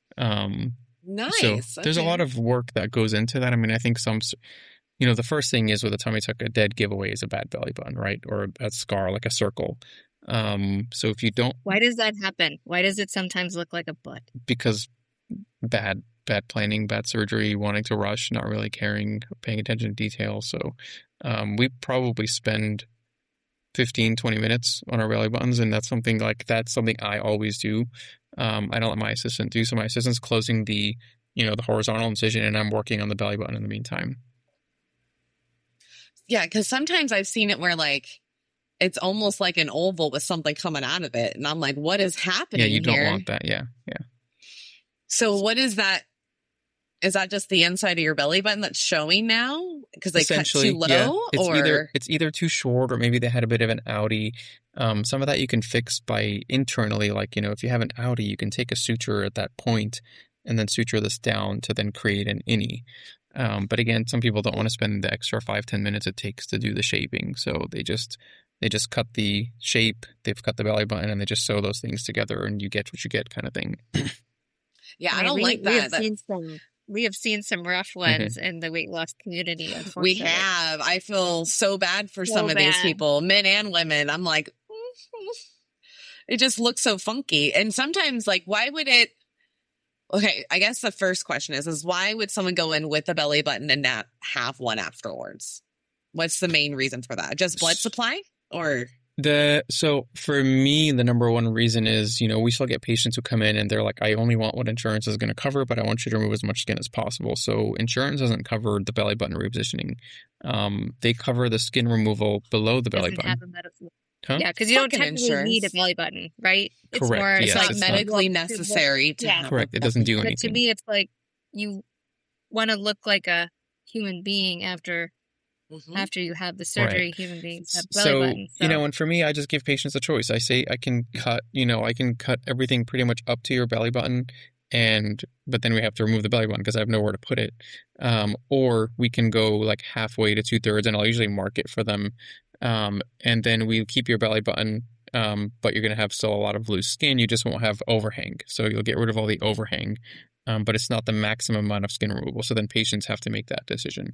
Nice. So there's a lot of work that goes into that. I mean, I think the first thing is with a tummy tuck, a dead giveaway is a bad belly button, right? Or a scar, like a circle. So if you don't... Why does that happen? Why does it sometimes look like a butt? Because bad planning, bad surgery, wanting to rush, not really caring, paying attention to detail. So we probably spend 15, 20 minutes on our belly buttons, and that's something I always do. I don't let my assistant do, so my assistant's closing the horizontal incision, and I'm working on the belly button in the meantime. Yeah, because sometimes I've seen it where like it's almost like an oval with something coming out of it, and I'm like, what is happening here? Yeah, you don't want that. Yeah. So what is that? Is that just the inside of your belly button that's showing now? Because they cut too low? Yeah. It's either too short, or maybe they had a bit of an outie. Some of that you can fix by internally. Like, if you have an outie, you can take a suture at that point and then suture this down to then create an innie. But again, some people don't want to spend the extra 5-10 minutes it takes to do the shaping. So they just cut the shape, they've cut the belly button, and they just sew those things together, and you get what you get kind of thing. Yeah, I don't like that. We have seen some rough ones in the weight loss community, unfortunately. We have. I feel so bad for some of these people, men and women. I'm like, it just looks so funky. And sometimes, like, why would it... Okay, I guess the first question is why would someone go in with a belly button and not have one afterwards? What's the main reason for that? Just blood supply? Or... So for me, the number one reason is, we still get patients who come in and they're like, I only want what insurance is going to cover, but I want you to remove as much skin as possible. So insurance doesn't cover the belly button repositioning. They cover the skin removal below the belly button. Huh? Yeah, because you don't technically need a belly button, right? It's correct. More, it's like medically necessary to have. Correct. It doesn't do anything. But to me, it's like you want to look like a human being after you have the surgery. Right. Human beings have belly buttons. So. And for me, I just give patients a choice. I say I can cut everything pretty much up to your belly button, but then we have to remove the belly button because I have nowhere to put it. Or we can go like halfway to 2/3, and I'll usually mark it for them. And then we keep your belly button, but you're going to have still a lot of loose skin. You just won't have overhang. So you'll get rid of all the overhang, but it's not the maximum amount of skin removal. So then patients have to make that decision.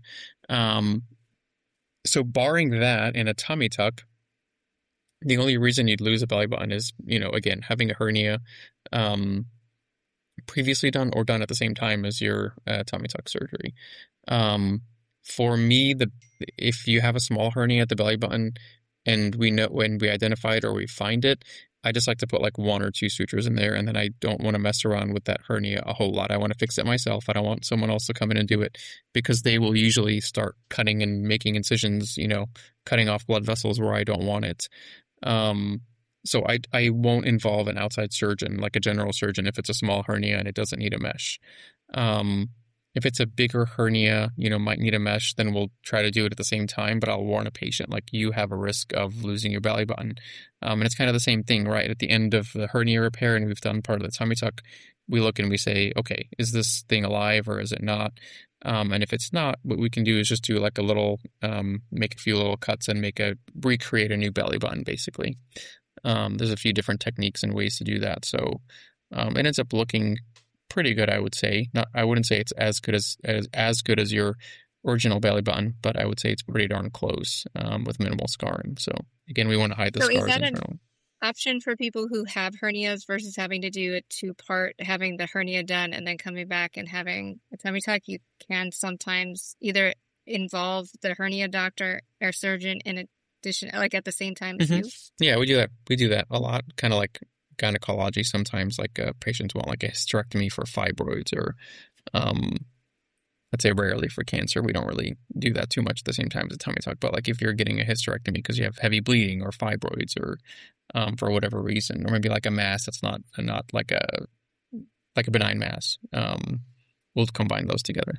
So barring that in a tummy tuck, the only reason you'd lose a belly button is, again, having a hernia previously done or done at the same time as your tummy tuck surgery. For me, if you have a small hernia at the belly button and we know when we identify it or we find it, I just like to put like 1 or 2 sutures in there, and then I don't want to mess around with that hernia a whole lot. I want to fix it myself. I don't want someone else to come in and do it because they will usually start cutting and making incisions, cutting off blood vessels where I don't want it. So I won't involve an outside surgeon, like a general surgeon, if it's a small hernia and it doesn't need a mesh. If it's a bigger hernia, might need a mesh, then we'll try to do it at the same time. But I'll warn a patient, like, you have a risk of losing your belly button. And it's kind of the same thing, right? At the end of the hernia repair, and we've done part of the tummy tuck, we look and we say, okay, is this thing alive or is it not? And if it's not, what we can do is just do like a little, make a few little cuts and recreate a new belly button, basically. There's a few different techniques and ways to do that. So it ends up looking pretty good, I would say. I wouldn't say it's as good as your original belly button, but I would say it's pretty darn close with minimal scarring. So again, we want to hide the scars internally. Option for people who have hernias versus having to do it two-part, having the hernia done and then coming back and having a tummy tuck? You can sometimes either involve the hernia doctor or surgeon in addition, like at the same time as you. Yeah, we do that. We do that a lot, kind of like gynecology. Sometimes, like, patients want like a hysterectomy for fibroids, or I'd say rarely for cancer. We don't really do that too much at the same time as a tummy tuck. But like if you're getting a hysterectomy because you have heavy bleeding or fibroids, or for whatever reason, or maybe like a mass that's not like a benign mass, we'll combine those together.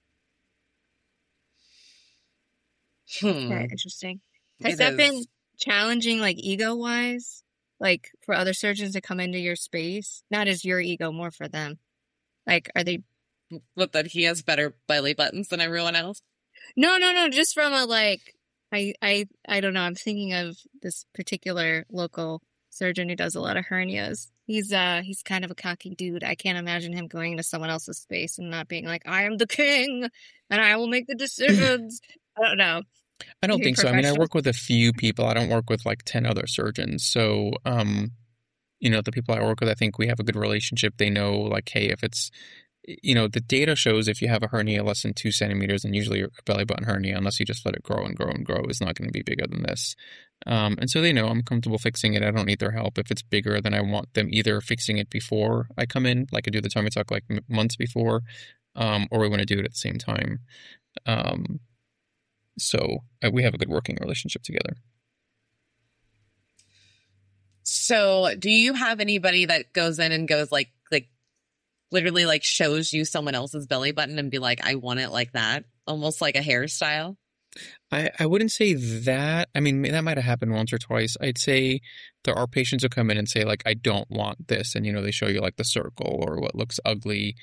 Very interesting. Has that been challenging, like ego-wise, like for other surgeons to come into your space? Not as your ego, more for them. Like, are they? What, that he has better belly buttons than everyone else? No. Just from a like, I don't know. I'm thinking of this particular local surgeon who does a lot of hernias. He's kind of a cocky dude. I can't imagine him going into someone else's space and not being like, I am the king and I will make the decisions. I don't know. I don't think so. I mean, I work with a few people. I don't work with like 10 other surgeons. So, the people I work with, I think we have a good relationship. They know, like, hey, if it's, the data shows if you have a hernia less than 2 centimeters, and usually a belly button hernia, unless you just let it grow and grow and grow, is not going to be bigger than this. And so they know I'm comfortable fixing it. I don't need their help. If it's bigger, then I want them either fixing it before I come in, like I do the tummy tuck like months before, or we want to do it at the same time. So we have a good working relationship together. So do you have anybody that goes in and goes like literally like shows you someone else's belly button and be like, I want it like that? Almost like a hairstyle? I wouldn't say that. I mean, that might have happened once or twice. I'd say there are patients who come in and say, like, I don't want this. And, they show you like the circle or what looks ugly.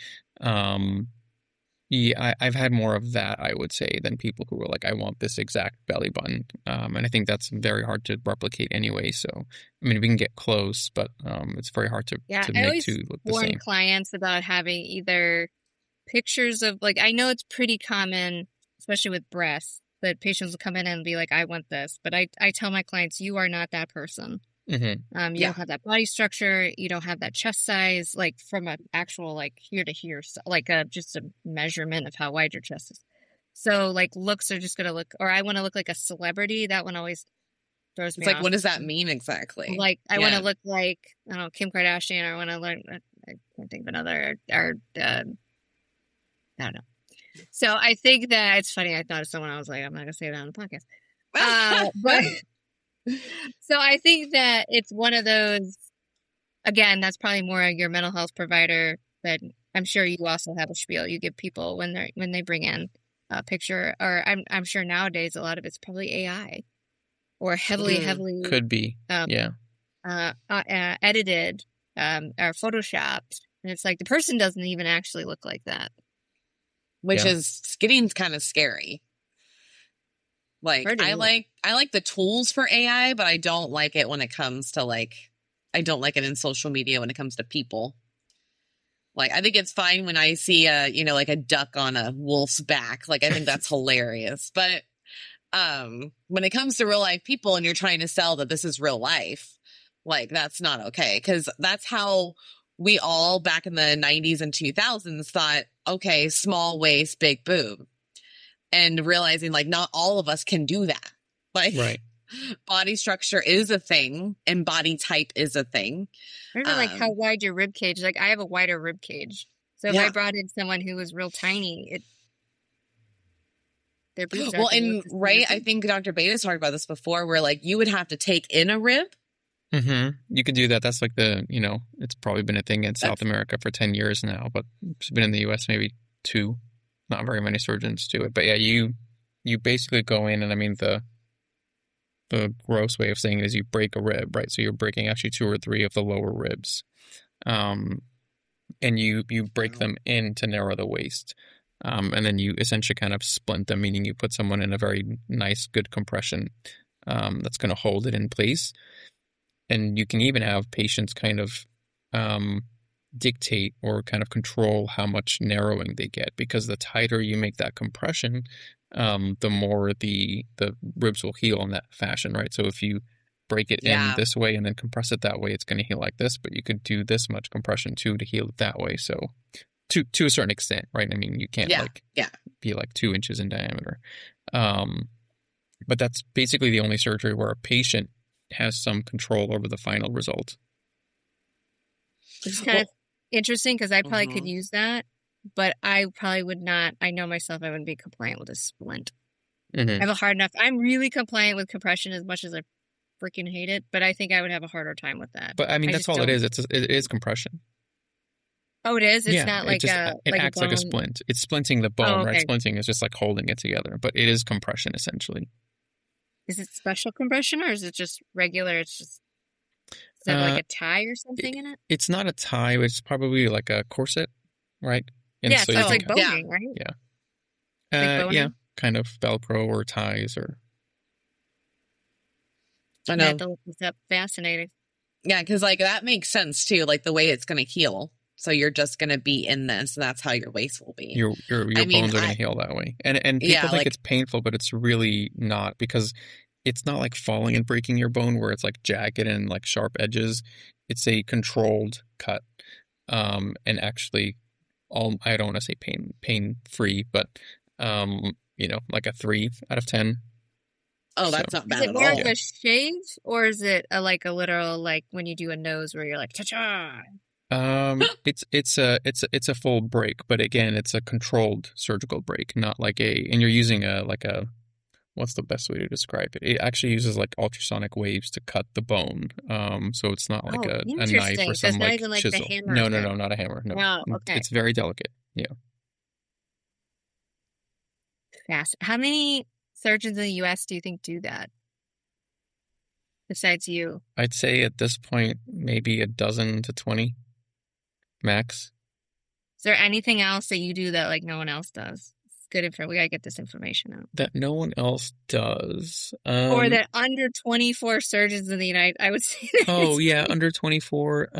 Yeah, I've had more of that, I would say, than people who were like, I want this exact belly button. And I think that's very hard to replicate anyway. So, I mean, we can get close, but it's very hard to make two look the same. I always warn clients about having either pictures of, like, I know it's pretty common, especially with breasts, that patients will come in and be like, I want this. But I tell my clients, you are not that person. Mm-hmm. You don't have that body structure. You don't have that chest size, like from an actual like here to here, like just a measurement of how wide your chest is. So like looks are just going to look, or I want to look like a celebrity. That one always throws me off. It's like, what does that mean exactly? Like I want to look like, I don't know, Kim Kardashian, or I want to learn, I can't think of another, or I don't know. So I think that it's funny. I thought of someone, I was like, I'm not going to say that on the podcast. But so I think that it's one of those, again, that's probably more your mental health provider, but I'm sure you also have a spiel you give people when they bring in a picture, or I'm sure nowadays a lot of it's probably AI or heavily could be edited or photoshopped, and it's like the person doesn't even actually look like that, which is getting kind of scary. Like, I like the tools for AI, but I don't like it when it comes to I don't like it in social media when it comes to people. Like, I think it's fine when I see like a duck on a wolf's back. Like, I think that's hilarious. But when it comes to real life people and you're trying to sell that this is real life, like, that's not okay. Because that's how we all back in the 90s and 2000s thought, okay, small waist, big boob. And realizing, like, not all of us can do that. Like, right. Body structure is a thing, and body type is a thing. Remember, like, how wide your rib cage? Like, I have a wider rib cage. So if I brought in someone who was real tiny, their boobs. Well, and right, I think Dr. Beta's talked about this before, where like you would have to take in a rib. Mm-hmm. You could do that. That's like it's probably been a thing in South America for 10 years now, but it's been in the U.S. maybe 2. Not very many surgeons do it. But yeah, you basically go in, and I mean, the gross way of saying it is you break a rib, right? So you're breaking actually 2 or 3 of the lower ribs. And you break them in to narrow the waist. And then you essentially kind of splint them, meaning you put someone in a very nice, good compression that's going to hold it in place. And you can even have patients kind of dictate or kind of control how much narrowing they get, because the tighter you make that compression, the more the ribs will heal in that fashion, right? So if you break it in this way and then compress it that way, it's going to heal like this, but you could do this much compression too to heal it that way. So to a certain extent, right? I mean, you can't be like 2 inches in diameter. But that's basically the only surgery where a patient has some control over the final result. It's kind of interesting because I probably could use that, but I probably would not. I know myself, I wouldn't be compliant with a splint. I have a hard enough. I'm really compliant with compression as much as I freaking hate it, but I think I would have a harder time with that. But I mean, that's all it is. It is compression. Oh, it is? It's not like it acts like a splint. It's splinting the bone, right? Splinting is just like holding it together, but it is compression essentially. Is it special compression or is it just regular? It's just, is that like a tie or something in it? It's not a tie. It's probably like a corset, right? And so it's like boning, right? Yeah. Like kind of Velcro or ties or. I know. That's fascinating. Yeah, because like that makes sense too, like the way it's going to heal. So you're just going to be in this, and that's how your waist will be. Your bones are going to heal that way. And people think it's painful, but it's really not, because it's not like falling and breaking your bone where it's like jagged and like sharp edges. It's a controlled cut. And actually I don't want to say pain free, but like a 3 out of 10. Oh, that's not bad at all. Is it more of a shave, or is it a literal, like when you do a nose where you're like, cha-cha? It's a full break, but again, it's a controlled surgical break, not like and you're using what's the best way to describe it? It actually uses like ultrasonic waves to cut the bone. So it's not like a knife or some like chisel. No, not a hammer. No. Oh, okay. It's very delicate. Yeah. Fast. How many surgeons in the U.S. do you think do that? Besides you? I'd say at this point, maybe 12 to 20 max. Is there anything else that you do that like no one else does? It's good info. We gotta get this information out. That no one else does. Or that under 24 surgeons in the United, I would say. Oh yeah, under 24.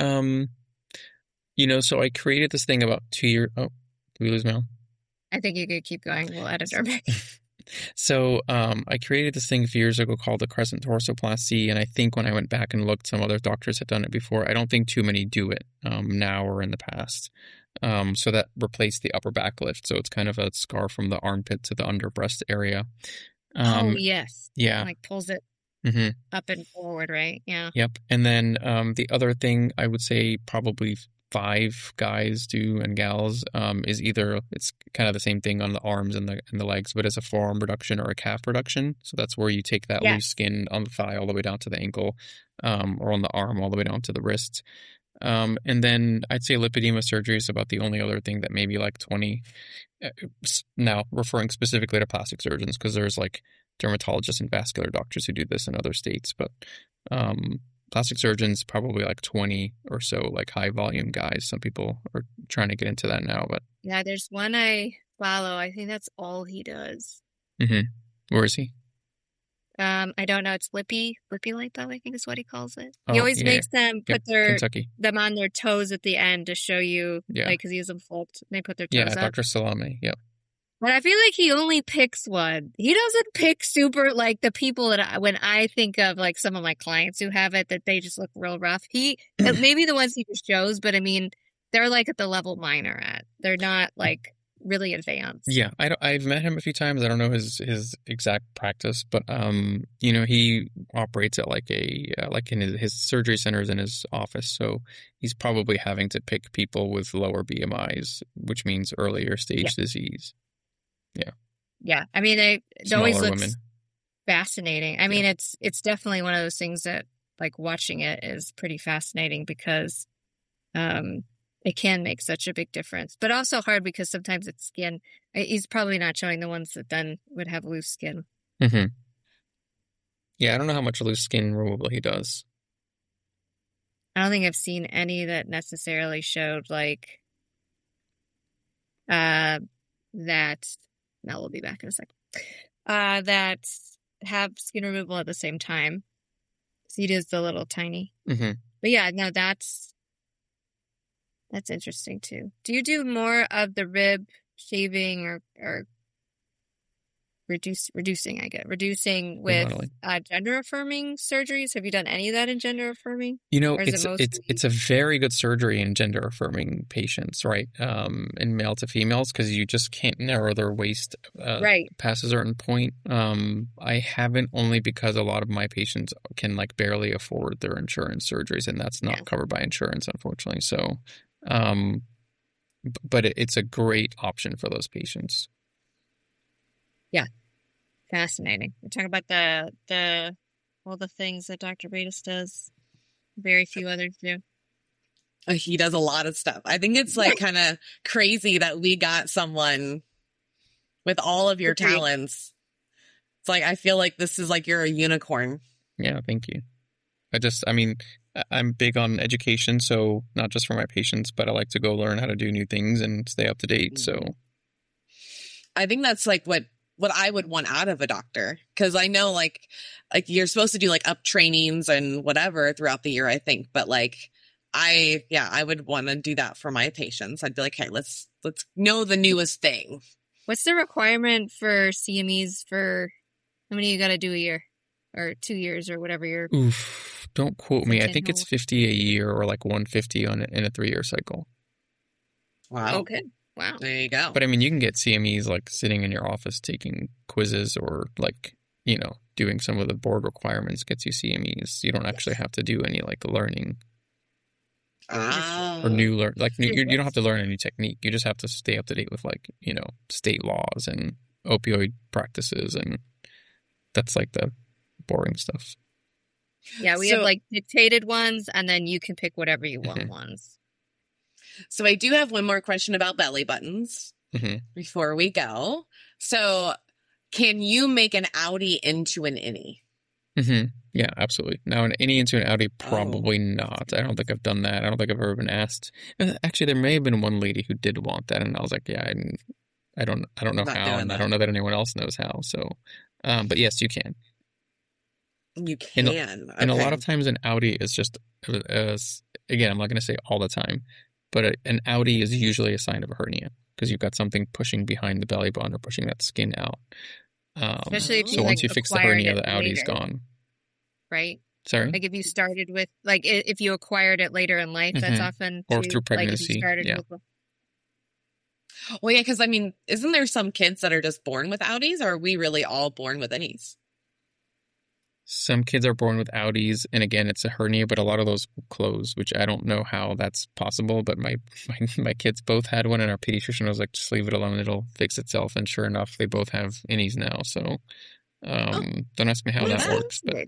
So I created this thing about 2 years. Oh, did we lose Mel? I think you could keep going. We'll edit our back. So I created this thing a few years ago called the crescent torsoplasty, and I think when I went back and looked, some other doctors had done it before. I don't think too many do it now or in the past. So that replaced the upper back lift. So it's kind of a scar from the armpit to the under breast area. Oh, yes. Yeah. Like pulls it up and forward, right? Yeah. Yep. And then the other thing I would say probably 5 guys do and gals is either it's kind of the same thing on the arms and the legs, but it's a forearm reduction or a calf reduction. So that's where you take that loose skin on the thigh all the way down to the ankle, or on the arm all the way down to the wrist. And then I'd say lipedema surgery is about the only other thing that maybe like 20. Now referring specifically to plastic surgeons, because there's like dermatologists and vascular doctors who do this in other states, but plastic surgeons, probably like 20 or so, like high volume guys. Some people are trying to get into that now, but yeah, there's one I follow. I think that's all he does. Where is he? I don't know. It's lippy lipo, I think is what he calls it. He always makes them put them on their toes at the end to show you, like, because he has them flipped. They put their toes up. Yeah, Dr. Salame. Yep. But I feel like he only picks one. He doesn't pick super, like, the people that when I think of, like, some of my clients who have it, that they just look real rough. Maybe the ones he just shows, but I mean, they're like at the level mine are at. They're not like really advanced. Yeah, I've met him a few times. I don't know his exact practice, but he operates at like in his surgery centers in his office. So he's probably having to pick people with lower BMIs, which means earlier stage disease. Yeah. yeah, I mean, it always Smaller looks women. fascinating. I mean, it's definitely one of those things that, like, watching it is pretty fascinating because it can make such a big difference, but also hard because sometimes it's skin. He's probably not showing the ones that then would have loose skin. Mm-hmm. Yeah, I don't know how much loose skin removal he does. I don't think I've seen any that necessarily showed like that. Mel will be back in a second. That have skin removal at the same time. So he does the little tiny. Mm-hmm. But yeah, no, that's interesting too. Do you do more of the rib shaving or reducing with gender affirming surgeries? Have you done any of that in gender affirming? You know, it's a very good surgery in gender affirming patients, right? In male to females, because you just can't narrow their waist past a certain point. I haven't, only because a lot of my patients can like barely afford their insurance surgeries, and that's not covered by insurance, unfortunately. So, but it's a great option for those patients. Yeah. Fascinating. We're talking about all the things that Dr. Bredes does. Very few others do. He does a lot of stuff. I think it's like kind of crazy that we got someone with all of your talents. It's like, I feel like this is like you're a unicorn. Yeah, thank you. I'm big on education, so not just for my patients, but I like to go learn how to do new things and stay up to date. So I think that's like what I would want out of a doctor. Cause I know like you're supposed to do like up trainings and whatever throughout the year, I think. But like, I would want to do that for my patients. I'd be like, hey, let's know the newest thing. What's the requirement for CMEs for how many you got to do a year or 2 years or whatever you're? Oof, don't quote me. I think it's 50 a year or like 150 in a 3-year cycle. Wow. Okay. Wow. There you go. But I mean, you can get CMEs like sitting in your office taking quizzes or like, doing some of the board requirements gets you CMEs. You don't actually have to do any like learning or you don't have to learn a new technique. You just have to stay up to date with like, state laws and opioid practices. And that's like the boring stuff. Yeah. We have like dictated ones and then you can pick whatever you want ones. So I do have one more question about belly buttons before we go. So can you make an outie into an innie? Mm-hmm. Yeah, absolutely. Now an innie into an outie, probably not. I don't think I've done that. I don't think I've ever been asked. Actually, there may have been one lady who did want that, and I was like, yeah, I don't know how, and I don't know that anyone else knows how. So, but yes, you can. You can. And a lot of times an outie is just, again, I'm not going to say all the time, but an outie is usually a sign of a hernia because you've got something pushing behind the belly button or pushing that skin out. Especially if you, once you fix the hernia, the outie's gone. Right? Sorry? Like if you started with, like if you acquired it later in life, that's often or through pregnancy. Like well, yeah, because I mean, isn't there some kids that are just born with outies, or are we really all born with innies? Some kids are born with outies, and again, it's a hernia, but a lot of those close, which I don't know how that's possible, but my kids both had one, and our pediatrician was like, just leave it alone, it'll fix itself, and sure enough, they both have innies now, so don't ask me how that works. But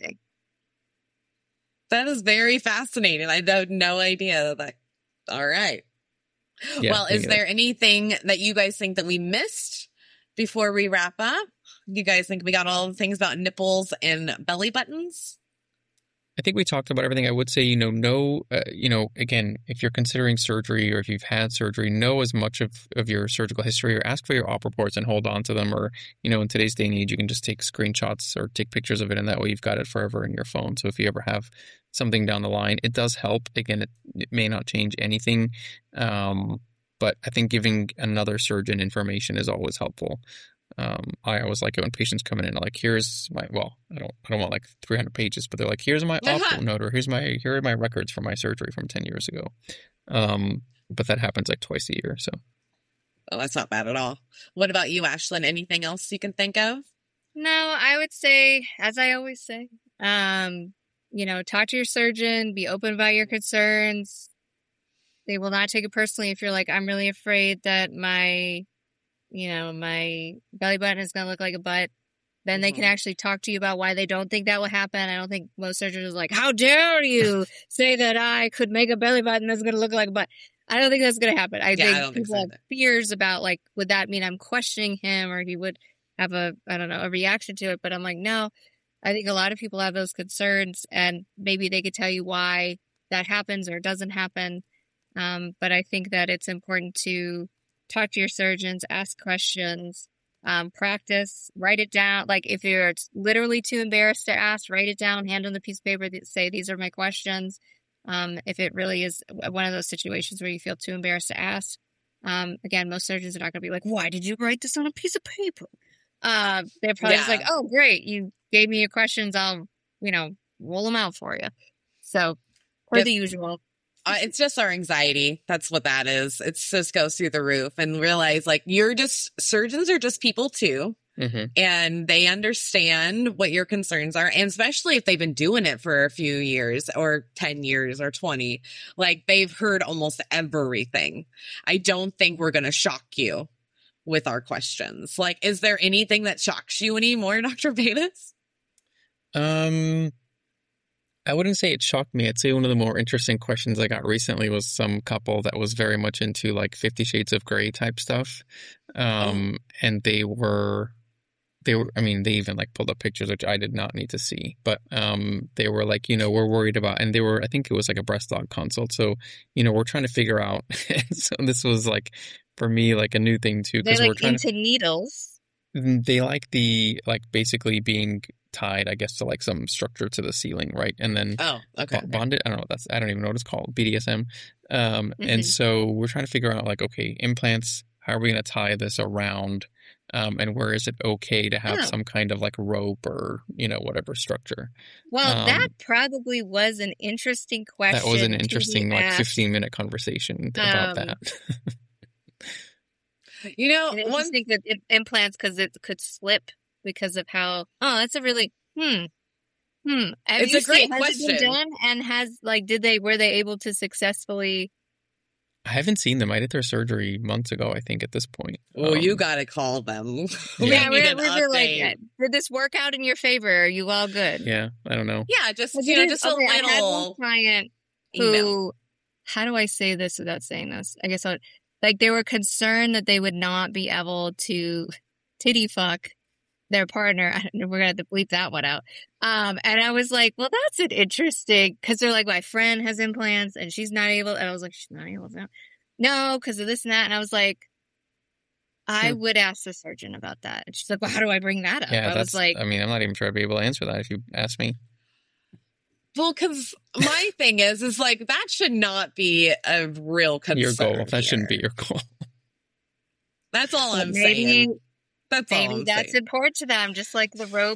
that is very fascinating. I had no idea that. All right. Yeah, well, is there anything that you guys think that we missed before we wrap up? You guys think we got all the things about nipples and belly buttons? I think we talked about everything. I would say, again, if you're considering surgery or if you've had surgery, know as much of your surgical history or ask for your op reports and hold on to them. Or, in today's day and age, you can just take screenshots or take pictures of it. And that way you've got it forever in your phone. So if you ever have something down the line, it does help. Again, it may not change anything. But I think giving another surgeon information is always helpful. I always like it when patients come in and like, here's my, I don't want like 300 pages, but they're like, here's my op note, or here are my records from my surgery from 10 years ago. But that happens like twice a year. So. Oh, that's not bad at all. What about you, Ashlyn? Anything else you can think of? No, I would say, as I always say, talk to your surgeon, be open about your concerns. They will not take it personally if you're like, I'm really afraid that my my belly button is going to look like a butt, then they can actually talk to you about why they don't think that will happen. I don't think most surgeons are like, how dare you say that I could make a belly button that's going to look like a butt. I don't think that's going to happen. I think people have fears about, like, would that mean I'm questioning him, or he would have a reaction to it. But I'm like, no, I think a lot of people have those concerns, and maybe they could tell you why that happens or doesn't happen. But I think that it's important to talk to your surgeons, ask questions, practice, write it down. Like, if you're literally too embarrassed to ask, write it down, hand on the piece of paper that say, these are my questions. If it really is one of those situations where you feel too embarrassed to ask, again, most surgeons are not going to be like, why did you write this on a piece of paper? They're probably just like, oh, great, you gave me your questions, I'll, roll them out for you. So, the usual. It's just our anxiety. That's what that is. It just goes through the roof, and realize, like, surgeons are just people too. Mm-hmm. And they understand what your concerns are. And especially if they've been doing it for a few years or 10 years or 20, like, they've heard almost everything. I don't think we're going to shock you with our questions. Like, is there anything that shocks you anymore, Dr. Betas? I wouldn't say it shocked me. I'd say one of the more interesting questions I got recently was some couple that was very much into, like, 50 Shades of Grey type stuff. And they even, like, pulled up pictures, which I did not need to see. But they were like, we're worried about, and I think it was like a breast log consult. So, we're trying to figure out. So this was, like, for me, like, a new thing too. They're, like, we're trying into needles. They like basically being tied, I guess, to, like, some structure to the ceiling, right? And then bonded. I don't know. I don't even know what it's called. BDSM. And so we're trying to figure out, like, okay, implants. How are we going to tie this around? And where is it okay to have some kind of, like, rope or, whatever structure? Well, that probably was an interesting question. That was an interesting, like, 15-minute conversation about that. I think that implants, because it could slip because of how. Oh, that's a really It's a great question. Has it been done, and were they able to successfully? I haven't seen them. I did their surgery months ago, I think, at this point. Well, you got to call them. We're like, did this work out in your favor? Are you all good? Yeah, I don't know. Yeah, just a little. I had one client who, how do I say this without saying this? I guess they were concerned that they would not be able to titty fuck their partner. We're going to have to bleep that one out. And I was like, well, that's an interesting, because they're like, my friend has implants and she's not able. And I was like, she's not able to. No, because of this and that. And I was like, I would ask the surgeon about that. And she's like, well, how do I bring that up? Yeah, I was like, I'm not even sure I'd be able to answer that if you ask me. Well, because my thing is like, that should not be a real concern. Your goal. That shouldn't be your goal. That's all I'm saying. Maybe that's important to them, just like the rope.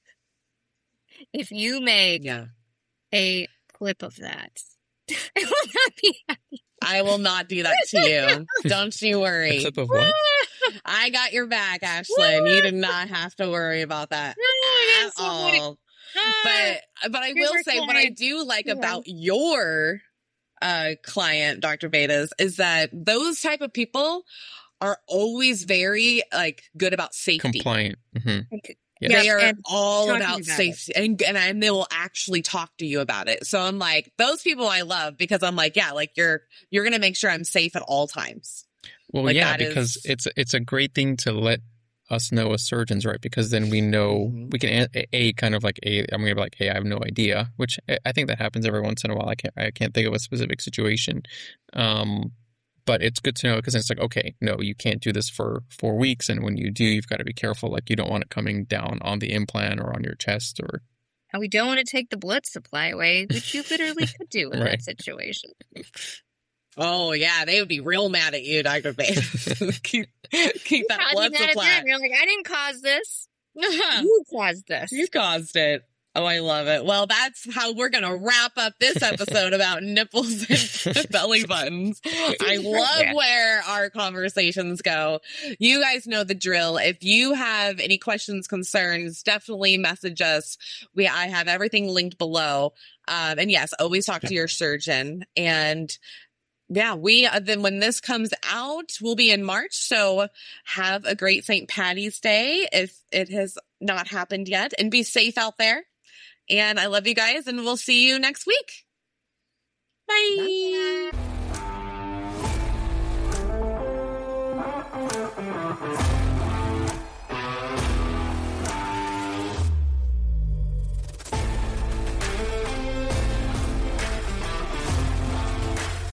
If you make a clip of that, I will not be happy. I will not do that to you. Don't you worry. A clip of what? I got your back, Ashlyn. You do not have to worry about that at all. But I will say, what I do like about your client, Dr. Betas, is that those type of people are always very, like, good about safety. Compliant. Mm-hmm. Yeah. They are all about safety, and they will actually talk to you about it. So I'm like, those people I love, because I'm like, yeah, like, you're going to make sure I'm safe at all times. Well, like, yeah, because it's a great thing to let us know as surgeons, right? Because then we know we can I'm going to be like, hey, I have no idea, which I think that happens every once in a while. I can't think of a specific situation. But it's good to know, because it's like, okay, no, you can't do this for 4 weeks. And when you do, you've got to be careful. Like, you don't want it coming down on the implant or on your chest, or. And we don't want to take the blood supply away, which you literally could do in that situation. Oh, yeah. They would be real mad at you, Dr. Bates. keep that blood supply. You're like, I didn't cause this. You caused this. You caused it. Oh, I love it. Well, that's how we're going to wrap up this episode about nipples and belly buttons. I love where our conversations go. You guys know the drill. If you have any questions, concerns, definitely message us. I have everything linked below. And yes, always talk to your surgeon. And Yeah, then when this comes out, we'll be in March. So have a great St. Patty's Day if it has not happened yet, and be safe out there. And I love you guys, and we'll see you next week. Bye. Bye.